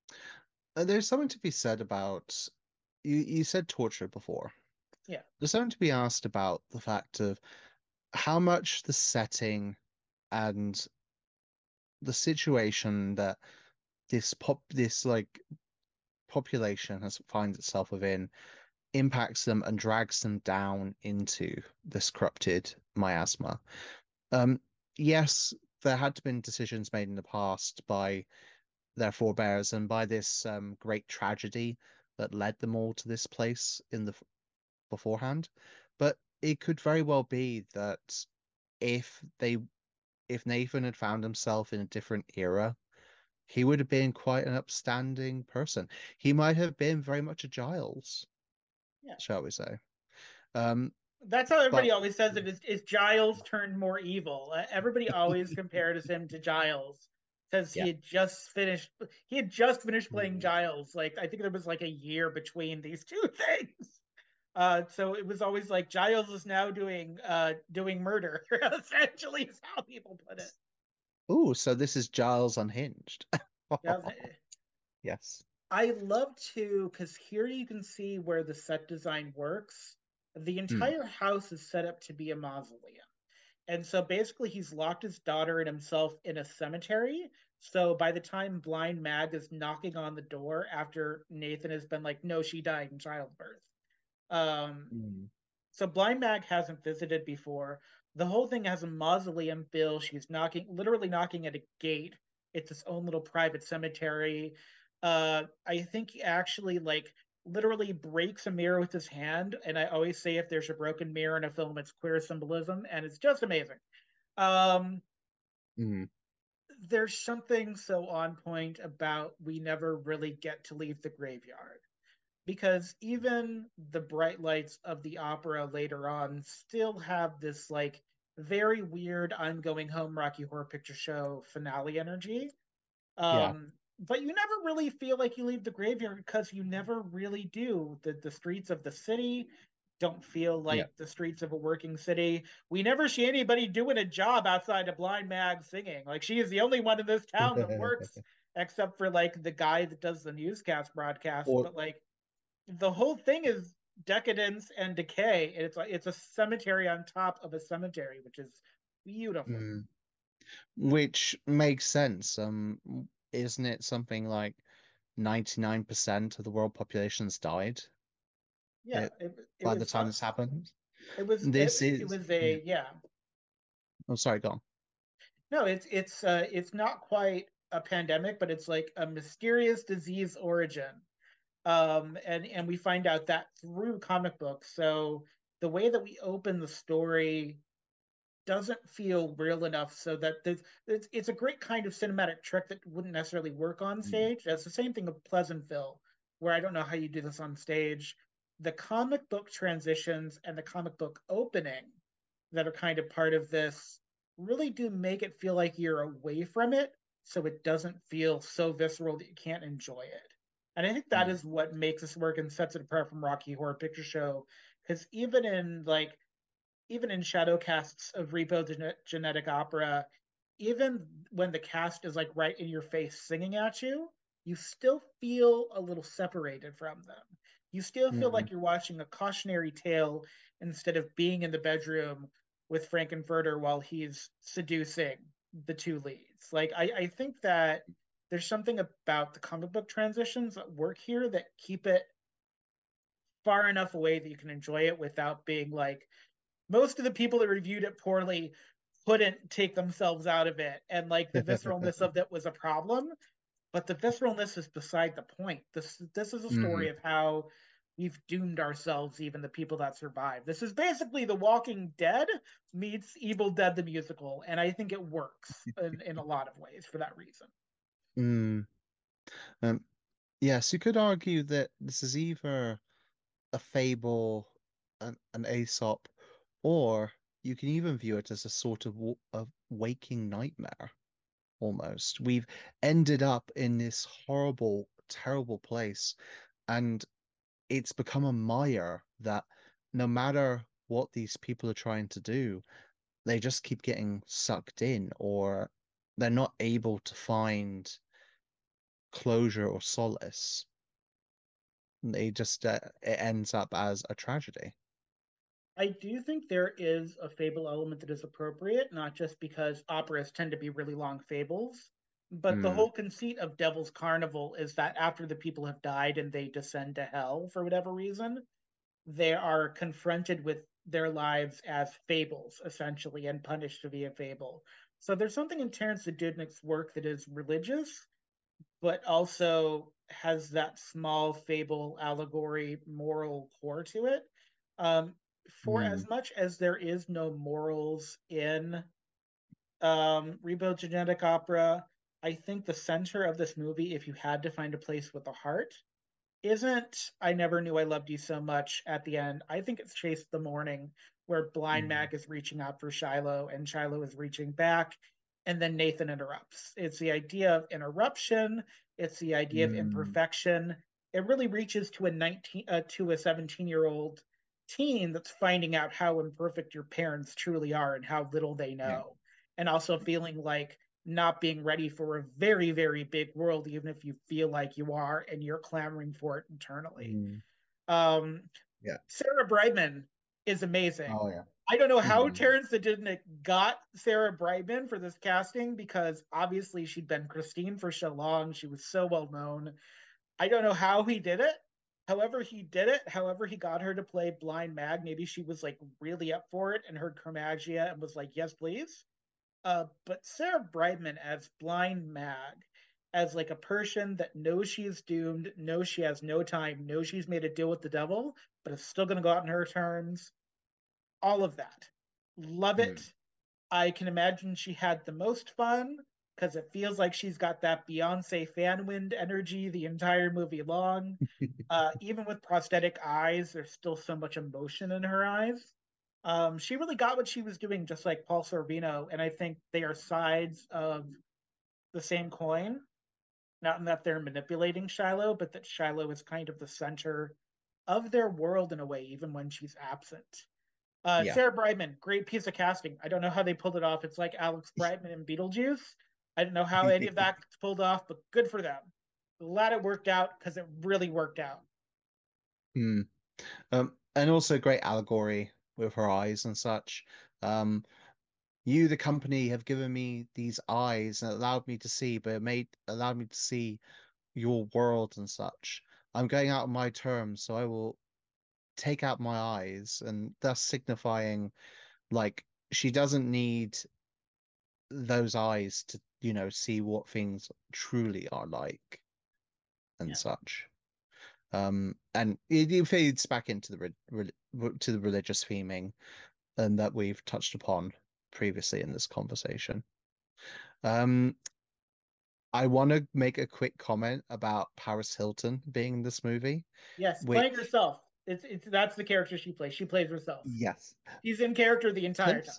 Uh, There's something to be said about you. You said torture before. Yeah, There's something to be asked about the fact of how much the setting and the situation that this pop this like population has finds itself within impacts them and drags them down into this corrupted miasma. Um, yes, there had been decisions made in the past by their forebears and by this um, great tragedy that led them all to this place in the beforehand. But it could very well be that if they if Nathan had found himself in a different era, he would have been quite an upstanding person. He might have been very much a Giles, yeah. shall we say. Um, That's how everybody But always says it. Is, is Giles turned more evil? Uh, everybody always compares him to Giles. Says he yeah. had just finished. He had just finished playing Mm. Giles. Like I think there was like a year between these two things. Uh, so it was always like Giles is now doing uh doing murder. Essentially, is how people put it. Oh, so this is Giles Unhinged. Yeah, Yes. I love to because here you can see where the set design works. The Mm. entire house is set up to be a mausoleum. And so basically, he's locked his daughter and himself in a cemetery. So by the time Blind Mag is knocking on the door after Nathan has been like, no, she died in childbirth. Um, Mm. so Blind Mag hasn't visited before. The whole thing has a mausoleum bill. She's knocking, literally knocking at a gate. It's its own little private cemetery. Uh, I think he actually like literally breaks a mirror with his hand. And I always say if there's a broken mirror in a film, it's queer symbolism, and it's just amazing. Um, Mm. there's something so on point about we never really get to leave the graveyard because even the bright lights of the opera later on still have this like very weird I'm going home Rocky Horror Picture Show finale energy. Yeah. Um, but you never really feel like you leave the graveyard because you never really do. The the streets of the city don't feel Yeah. like the streets of a working city. We never see anybody doing a job outside of Blind Mag singing. Like she is the only one in this town that works, except for like the guy that does the newscast broadcast. Or But like the whole thing is decadence and decay. And it's like it's a cemetery on top of a cemetery, which is beautiful. mm, which makes sense. Um, isn't it something like ninety-nine percent of the world population's died Yeah, it, it, it by the was time this happened? it was This it, it is, was yeah. a yeah. Oh, sorry, go on. No, it's it's uh it's not quite a pandemic, but it's like a mysterious disease origin. Um and and we find out that through comic books. So the way that we open the story doesn't feel real enough so that there's, it's, it's a great kind of cinematic trick that wouldn't necessarily work on Mm. stage. That's the same thing with Pleasantville, where I don't know how you do this on stage. The comic book transitions and the comic book opening that are kind of part of this really do make it feel like you're away from it, so it doesn't feel so visceral that you can't enjoy it. And I think that Mm. is what makes this work and sets it apart from Rocky Horror Picture Show. Because even in like even in shadow casts of Repo Gen- Genetic Opera, even when the cast is like right in your face singing at you, you still feel a little separated from them. You still feel Mm. like you're watching a cautionary tale instead of being in the bedroom with Frankenfurter while he's seducing the two leads. Like I, I think that there's something about the comic book transitions that work here that keep it far enough away that you can enjoy it without being like most of the people that reviewed it poorly couldn't take themselves out of it, and like the visceralness of it was a problem, but the visceralness is beside the point. This this is a story Mm. of how we've doomed ourselves, even the people that survive. This is basically The Walking Dead meets Evil Dead the musical, and I think it works in, in a lot of ways for that reason. Mm. Um, yes, you could argue that this is either a fable, an, an Aesop, or you can even view it as a sort of w- a waking nightmare almost. We've ended up in this horrible, terrible place, and it's become a mire that no matter what these people are trying to do, they just keep getting sucked in, or they're not able to find closure or solace. They just uh, it ends up as a tragedy. I do think there is a fable element that is appropriate, not just because operas tend to be really long fables, but the Mm. whole conceit of Devil's Carnival is that after the people have died and they descend to hell for whatever reason, they are confronted with their lives as fables, essentially, and punished to be a fable. So there's something in Terence Dudnik's work that is religious, but also has that small fable allegory moral core to it. Um, for Mm. as much as there is no morals in um, Rebuild Genetic Opera, I think the center of this movie, if you had to find a place with a heart, isn't I Never Knew I Loved You So Much at the end. I think it's Chase the Morning, where Blind Mm. Mag is reaching out for Shiloh and Shiloh is reaching back, and then Nathan interrupts. It's the idea of interruption, it's the idea of Mm. imperfection. It really reaches to a nineteen uh, to a seventeen year old teen that's finding out how imperfect your parents truly are and how little they Yeah. know, and also feeling like not being ready for a very, very big world, even if you feel like you are and you're clamoring for it internally. Mm. Um, Yeah. Sarah Brightman is amazing. Oh yeah. I don't know how Mm. Terrence Didnik got Sarah Brightman for this casting because obviously she'd been Christine for so long. She was so well known. I don't know how he did it. However, he did it. However, he got her to play Blind Mag. Maybe she was like really up for it and heard Chromagia and was like, yes, please. Uh, but Sarah Brightman as Blind Mag, as like a person that knows she is doomed, knows she has no time, knows she's made a deal with the devil, but is still going to go out on her terms. All of that. Love Mm. it. I can imagine she had the most fun because it feels like she's got that Beyonce fan wind energy the entire movie long. Uh, even with prosthetic eyes, there's still so much emotion in her eyes. Um, she really got what she was doing, just like Paul Sorvino, and I think they are sides of the same coin. Not in that they're manipulating Shiloh, but that Shiloh is kind of the center of their world in a way, even when she's absent. Uh, Yeah. Sarah Brightman, great piece of casting. I don't know how they pulled it off. It's like Alex Brightman in Beetlejuice. I don't know how any of that pulled off, but good for them. Glad it worked out because it really worked out. Mm. Um, and also great allegory with her eyes and such. Um, you, the company, have given me these eyes and allowed me to see, but it made allowed me to see your world and such. I'm going out on my terms, so I will take out my eyes, and thus signifying like she doesn't need those eyes to, you know, see what things truly are like and Yeah. such. Um, and it, it fades back into the re re to the religious theming and that we've touched upon previously in this conversation. Um, I want to make a quick comment about Paris Hilton being in this movie, Yes, playing which, herself. It's it's that's the character she plays. She plays herself. yes, She's in character the entire time. plays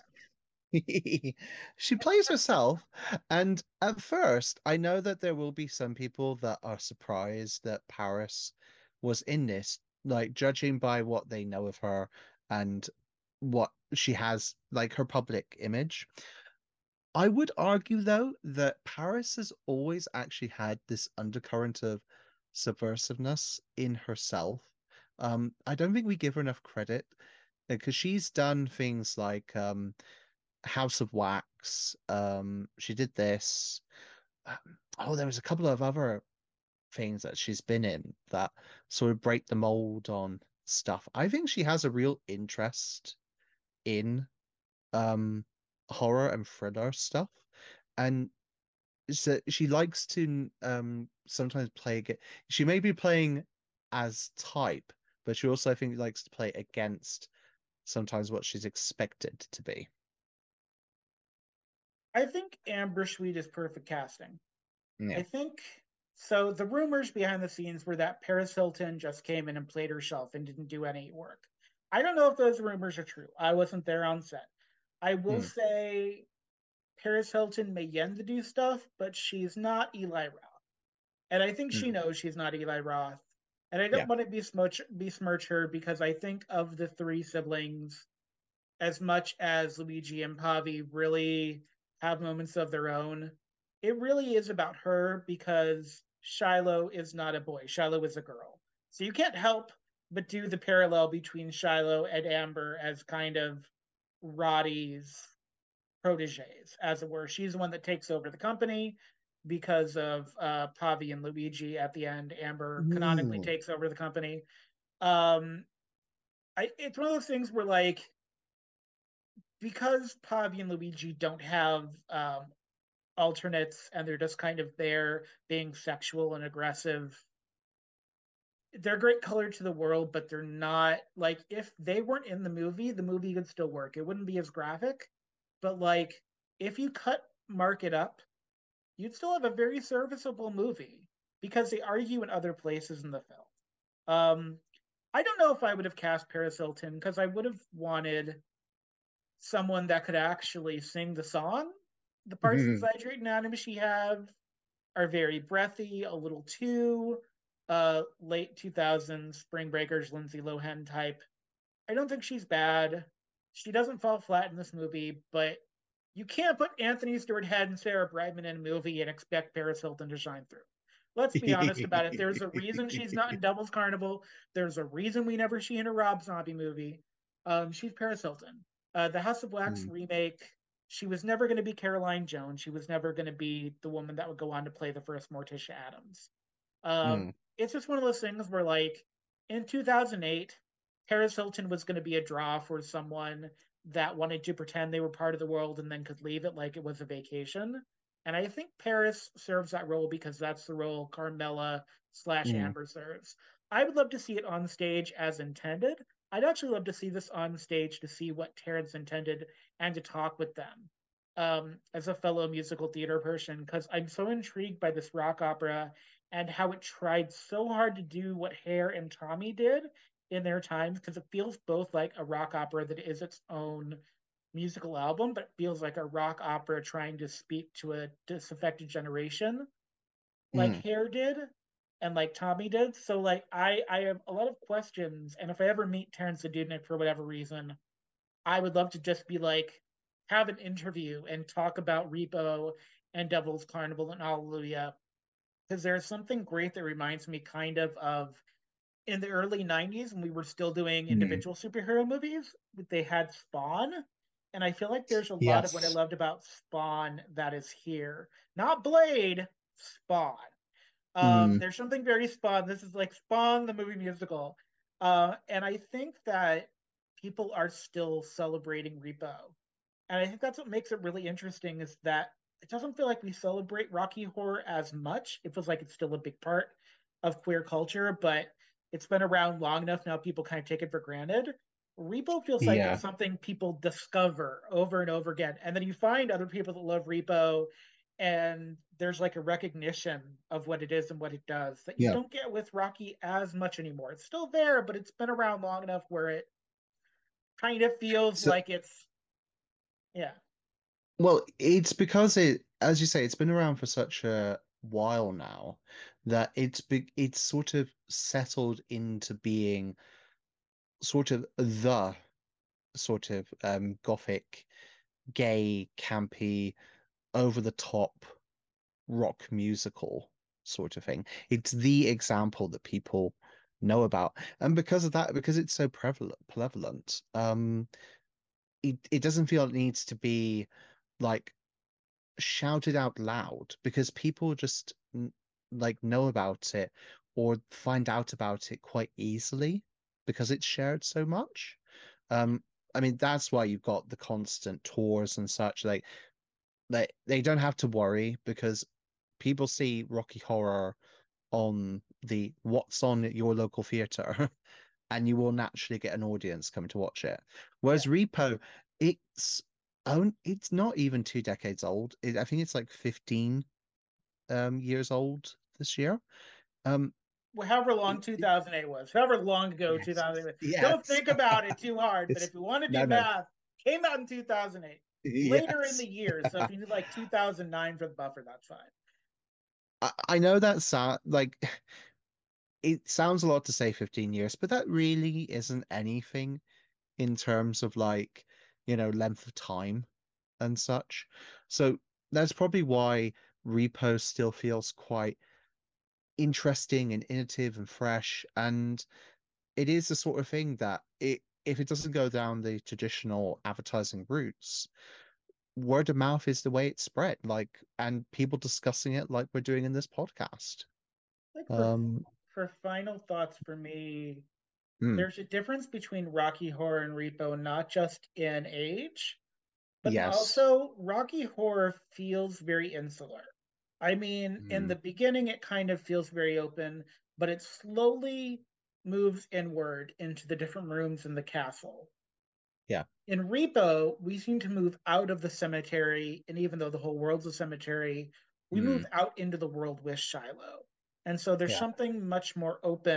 she plays herself. And at first, I know that there will be some people that are surprised that Paris was in this, like judging by what they know of her and what she has, like her public image. I would argue, though, that Paris has always actually had this undercurrent of subversiveness in herself. Um, I don't think we give her enough credit because she's done things like um, House of Wax. Um, she did this. Um, oh, there was a couple of other things that she's been in that sort of break the mold on stuff. I think she has a real interest in um horror and thriller stuff, and so she likes to um sometimes play against. She may be playing as type, but she also I think likes to play against sometimes what she's expected to be. I think Amber Sweet is perfect casting. I Yeah. think so. The rumors behind the scenes were that Paris Hilton just came in and played herself and didn't do any work. I don't know if those rumors are true. I wasn't there on set. I will Hmm. say Paris Hilton may yen to do stuff, but she's not Eli Roth. And I think she Hmm. knows she's not Eli Roth. And I don't Yeah. want to besmirch, besmirch her because I think of the three siblings, as much as Luigi and Pavi really have moments of their own, it really is about her because Shiloh is not a boy. Shiloh is a girl. So you can't help but do the parallel between Shiloh and Amber as kind of Roddy's proteges, as it were. She's the one that takes over the company because of uh, Pavi and Luigi at the end. Amber canonically Ooh. takes over the company. Um, I, it's one of those things where, like, because Pavi and Luigi don't have um, alternates and they're just kind of there being sexual and aggressive, they're great color to the world, but they're not like if they weren't in the movie, the movie could still work. It wouldn't be as graphic, but like if you cut mark it up, you'd still have a very serviceable movie because they argue in other places in the film. Um, I don't know if I would have cast Paris Hilton because I would have wanted someone that could actually sing the song. The parts in Mhm. Exaggerated Anatomy she have are very breathy, a little too uh late two thousands Spring Breakers Lindsay Lohan type. I don't think she's bad. She doesn't fall flat in this movie, but you can't put Anthony Stewart Head and Sarah Brightman in a movie and expect Paris Hilton to shine through. Let's be honest about it. There's a reason she's not in Devil's Carnival. There's a reason we never see her in a Rob Zombie movie. Um, she's Paris Hilton. Uh, the House of Wax Mm, remake, she was never going to be Caroline Jones. She was never going to be the woman that would go on to play the first Morticia Adams. Um, mm, it's just one of those things where, like, in two thousand eight, Paris Hilton was going to be a draw for someone that wanted to pretend they were part of the world and then could leave it like it was a vacation. And I think Paris serves that role because that's the role Carmela slash mm, Amber serves. I would love to see it on stage as intended. I'd actually love to see this on stage to see what Terrence intended and to talk with them um, as a fellow musical theater person because I'm so intrigued by this rock opera and how it tried so hard to do what Hair and Tommy did in their times because it feels both like a rock opera that is its own musical album, but feels like a rock opera trying to speak to a disaffected generation, like mm. Hair did and like Tommy did. So like I I have a lot of questions, and if I ever meet Terrence Dudnik for whatever reason, I would love to just be like have an interview and talk about Repo and Devil's Carnival and Hallelujah because there's something great that reminds me kind of of in the early nineties when we were still doing Mm. individual superhero movies. They had Spawn, and I feel like there's a lot of what I Yes. loved about Spawn that is here. Not Blade, Spawn. Um, Mm. there's something very Spawn. This is like Spawn the movie musical, uh, and I think that people are still celebrating Repo, and I think that's what makes it really interesting. Is that it doesn't feel like we celebrate Rocky Horror as much. It feels like it's still a big part of queer culture, but it's been around long enough now. People kind of take it for granted. Repo feels like it's Yeah. something people discover over and over again, and then you find other people that love Repo, and there's like a recognition of what it is and what it does that you Yeah. don't get with Rocky as much anymore. It's still there, but it's been around long enough where it kind of feels So, like it's yeah. well, it's because it, as you say, it's been around for such a while now that it's big, it's sort of settled into being sort of the sort of um gothic, gay, campy, over the top rock musical sort of thing. It's the example that people know about. And because of that, because it's so prevalent, prevalent, um, it, it doesn't feel it needs to be like shouted out loud because people just n- like know about it or find out about it quite easily because it's shared so much. Um, I mean, that's why you've got the constant tours and such. Like they they don't have to worry because people see Rocky Horror on the what's on at your local theater, and you will naturally get an audience coming to watch it. Yeah. Whereas Repo, it's own it's not even two decades old. It, I think it's like fifteen um years old this year. Um, However long it, it- two thousand eight was, however long ago yes, two thousand eight. Don't yes. think about it too hard, but It's if you want to do no, no, math, came out in two thousand eight. Later in yes. the year, so if you need like two thousand nine for the buffer, that's fine. I, I know that sound like it sounds a lot to say fifteen years, but that really isn't anything in terms of like, you know, length of time and such. So that's probably why Repo still feels quite interesting and innovative and fresh. And it is the sort of thing that it if it doesn't go down the traditional advertising routes, word of mouth is the way it's spread. Like, and people discussing it like we're doing in this podcast. Like for Um, for final thoughts for me, hmm, there's a difference between Rocky Horror and Repo, not just in age, but yes. also Rocky Horror feels very insular. I mean, in Hmm, the beginning, it kind of feels very open, but it slowly moves inward into the different rooms in the castle. yeah. In Repo, we seem to move out of the cemetery, and even though the whole world's a cemetery, we Hmm, move out into the world with Shiloh. And so there's yeah. something much more open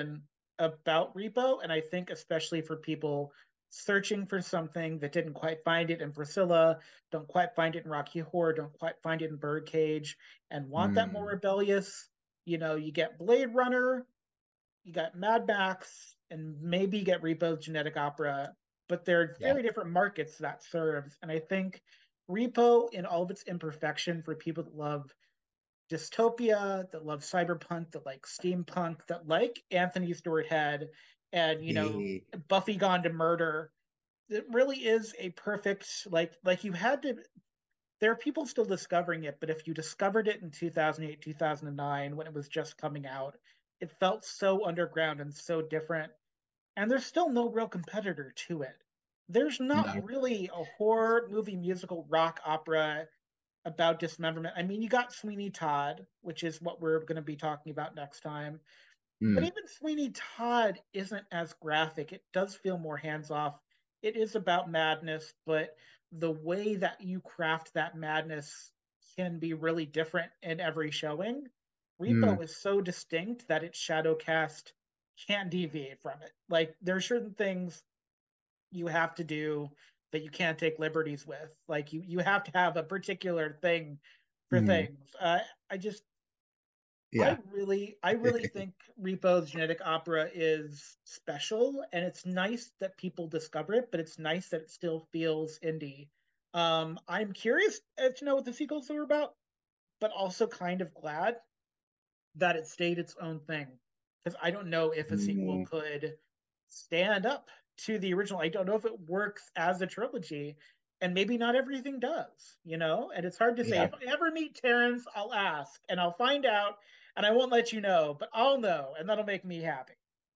about Repo, and I think especially for people searching for something that didn't quite find it in Priscilla, don't quite find it in Rocky Horror, don't quite find it in Birdcage, and want that more Mm, rebellious, you know, you get Blade Runner, you got Mad Max, and maybe you get Repo's Genetic Opera, but they're yeah. very different markets that serves. And I think Repo, in all of its imperfection, for people that love dystopia, that love cyberpunk, that like steampunk, that like Anthony Stewart Head, and you know The Buffy Gone to Murder. It really is a perfect like like you had to. There are people still discovering it, but if you discovered it in two thousand eight, two thousand nine, when it was just coming out, it felt so underground and so different. And there's still no real competitor to it. There's not no. really a horror movie musical rock opera about dismemberment. I mean, you got Sweeney Todd, which is what we're going to be talking about next time. But Mm, even Sweeney Todd isn't as graphic. It does feel more hands off. It is about madness, but the way that you craft that madness can be really different in every showing. mm, Repo is so distinct that its shadow cast can't deviate from it. Like there are certain things you have to do that you can't take liberties with. Like you you have to have a particular thing for mm, things. Uh, I just I yeah. really I really think Repo's Genetic Opera is special, and it's nice that people discover it, but it's nice that it still feels indie. Um, I'm curious to know what the sequels are about, but also kind of glad that it stayed its own thing because I don't know if a sequel Mm, could stand up to the original. I don't know if it works as a trilogy, and maybe not everything does, you know? And it's hard to say. yeah. If I ever meet Terrence, I'll ask and I'll find out, and I won't let you know, but I'll know, and that'll make me happy.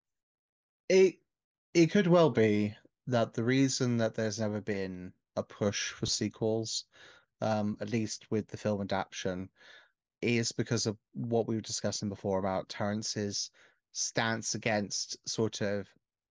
It it could well be that the reason that there's never been a push for sequels, um, at least with the film adaptation, is because of what we were discussing before about Terrence's stance against sort of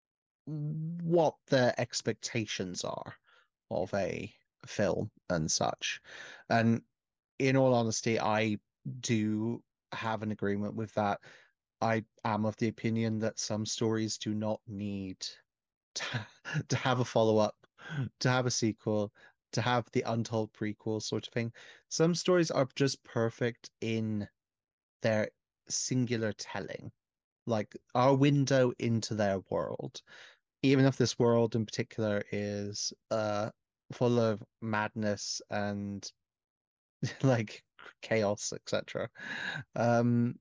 what the expectations are of a film and such. And in all honesty, I do have an agreement with that. I am of the opinion that some stories do not need to, to have a follow-up, to have a sequel, to have the untold prequel sort of thing. Some stories are just perfect in their singular telling, like our window into their world. Even if this world in particular is uh full of madness and like chaos, et cetera. Um,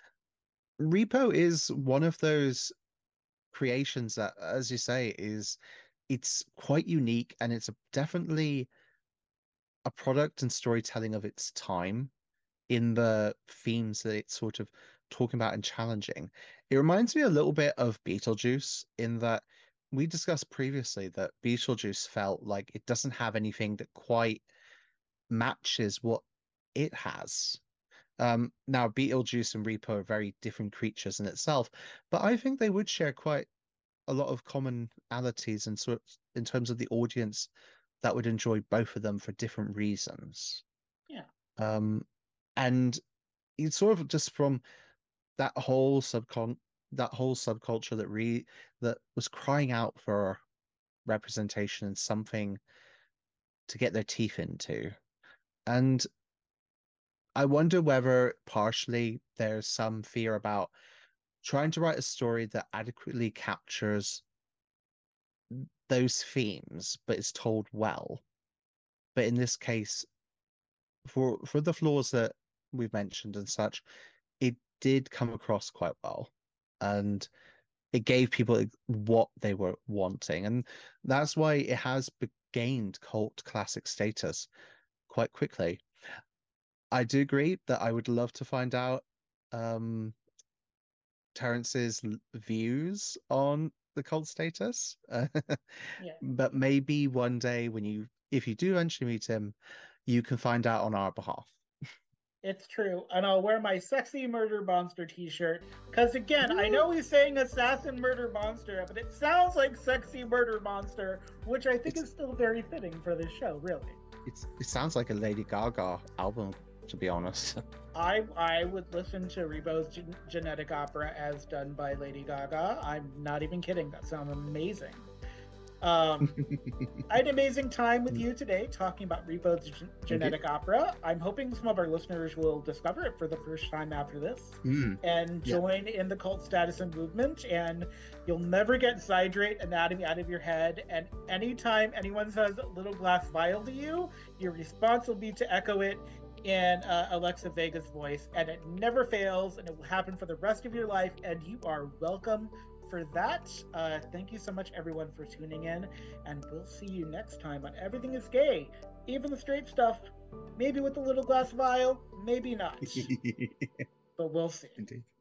Repo is one of those creations that, as you say, is it's quite unique and it's a, definitely a product and storytelling of its time in the themes that it's sort of talking about and challenging. It reminds me a little bit of Beetlejuice in that we discussed previously that Beetlejuice felt like it doesn't have anything that quite matches what it has. Um, now, Beetlejuice and Repo are very different creatures in itself, but I think they would share quite a lot of commonalities and sort in terms of the audience that would enjoy both of them for different reasons. Yeah. Um, and it's sort of just from that whole subcon that whole subculture that re that was crying out for representation and something to get their teeth into. And I wonder whether partially there's some fear about trying to write a story that adequately captures those themes, but is told well. But in this case, for for the flaws that we've mentioned and such, it did come across quite well. And it gave people what they were wanting. And that's why it has gained cult classic status quite quickly. I do agree that I would love to find out um, Terrence's views on the cult status. Yeah. But maybe one day when you, if you do eventually meet him, you can find out on our behalf. It's true. And I'll wear my sexy murder monster t-shirt. Because again, I know he's saying assassin murder monster, but it sounds like sexy murder monster, which I think It's is still very fitting for this show, really. it's it sounds like a Lady Gaga album to be honest. I I would listen to Rebo's gen- Genetic Opera as done by Lady Gaga. I'm not even kidding. That sounds amazing. Um, I had an amazing time with you today talking about Rebo's Gen- Genetic Opera. I'm hoping some of our listeners will discover it for the first time after this Mm. and join yeah. in the cult status and movement. And you'll never get Zydrate Anatomy out of your head. And anytime anyone says Little Glass Vial to you, your response will be to echo it in uh, Alexa Vega's voice. And it never fails, and it will happen for the rest of your life. And you are welcome for that. Uh, thank you so much, everyone, for tuning in, and we'll see you next time on Everything is Gay, even the straight stuff. Maybe with a little glass vial, maybe not. But we'll see. Indeed.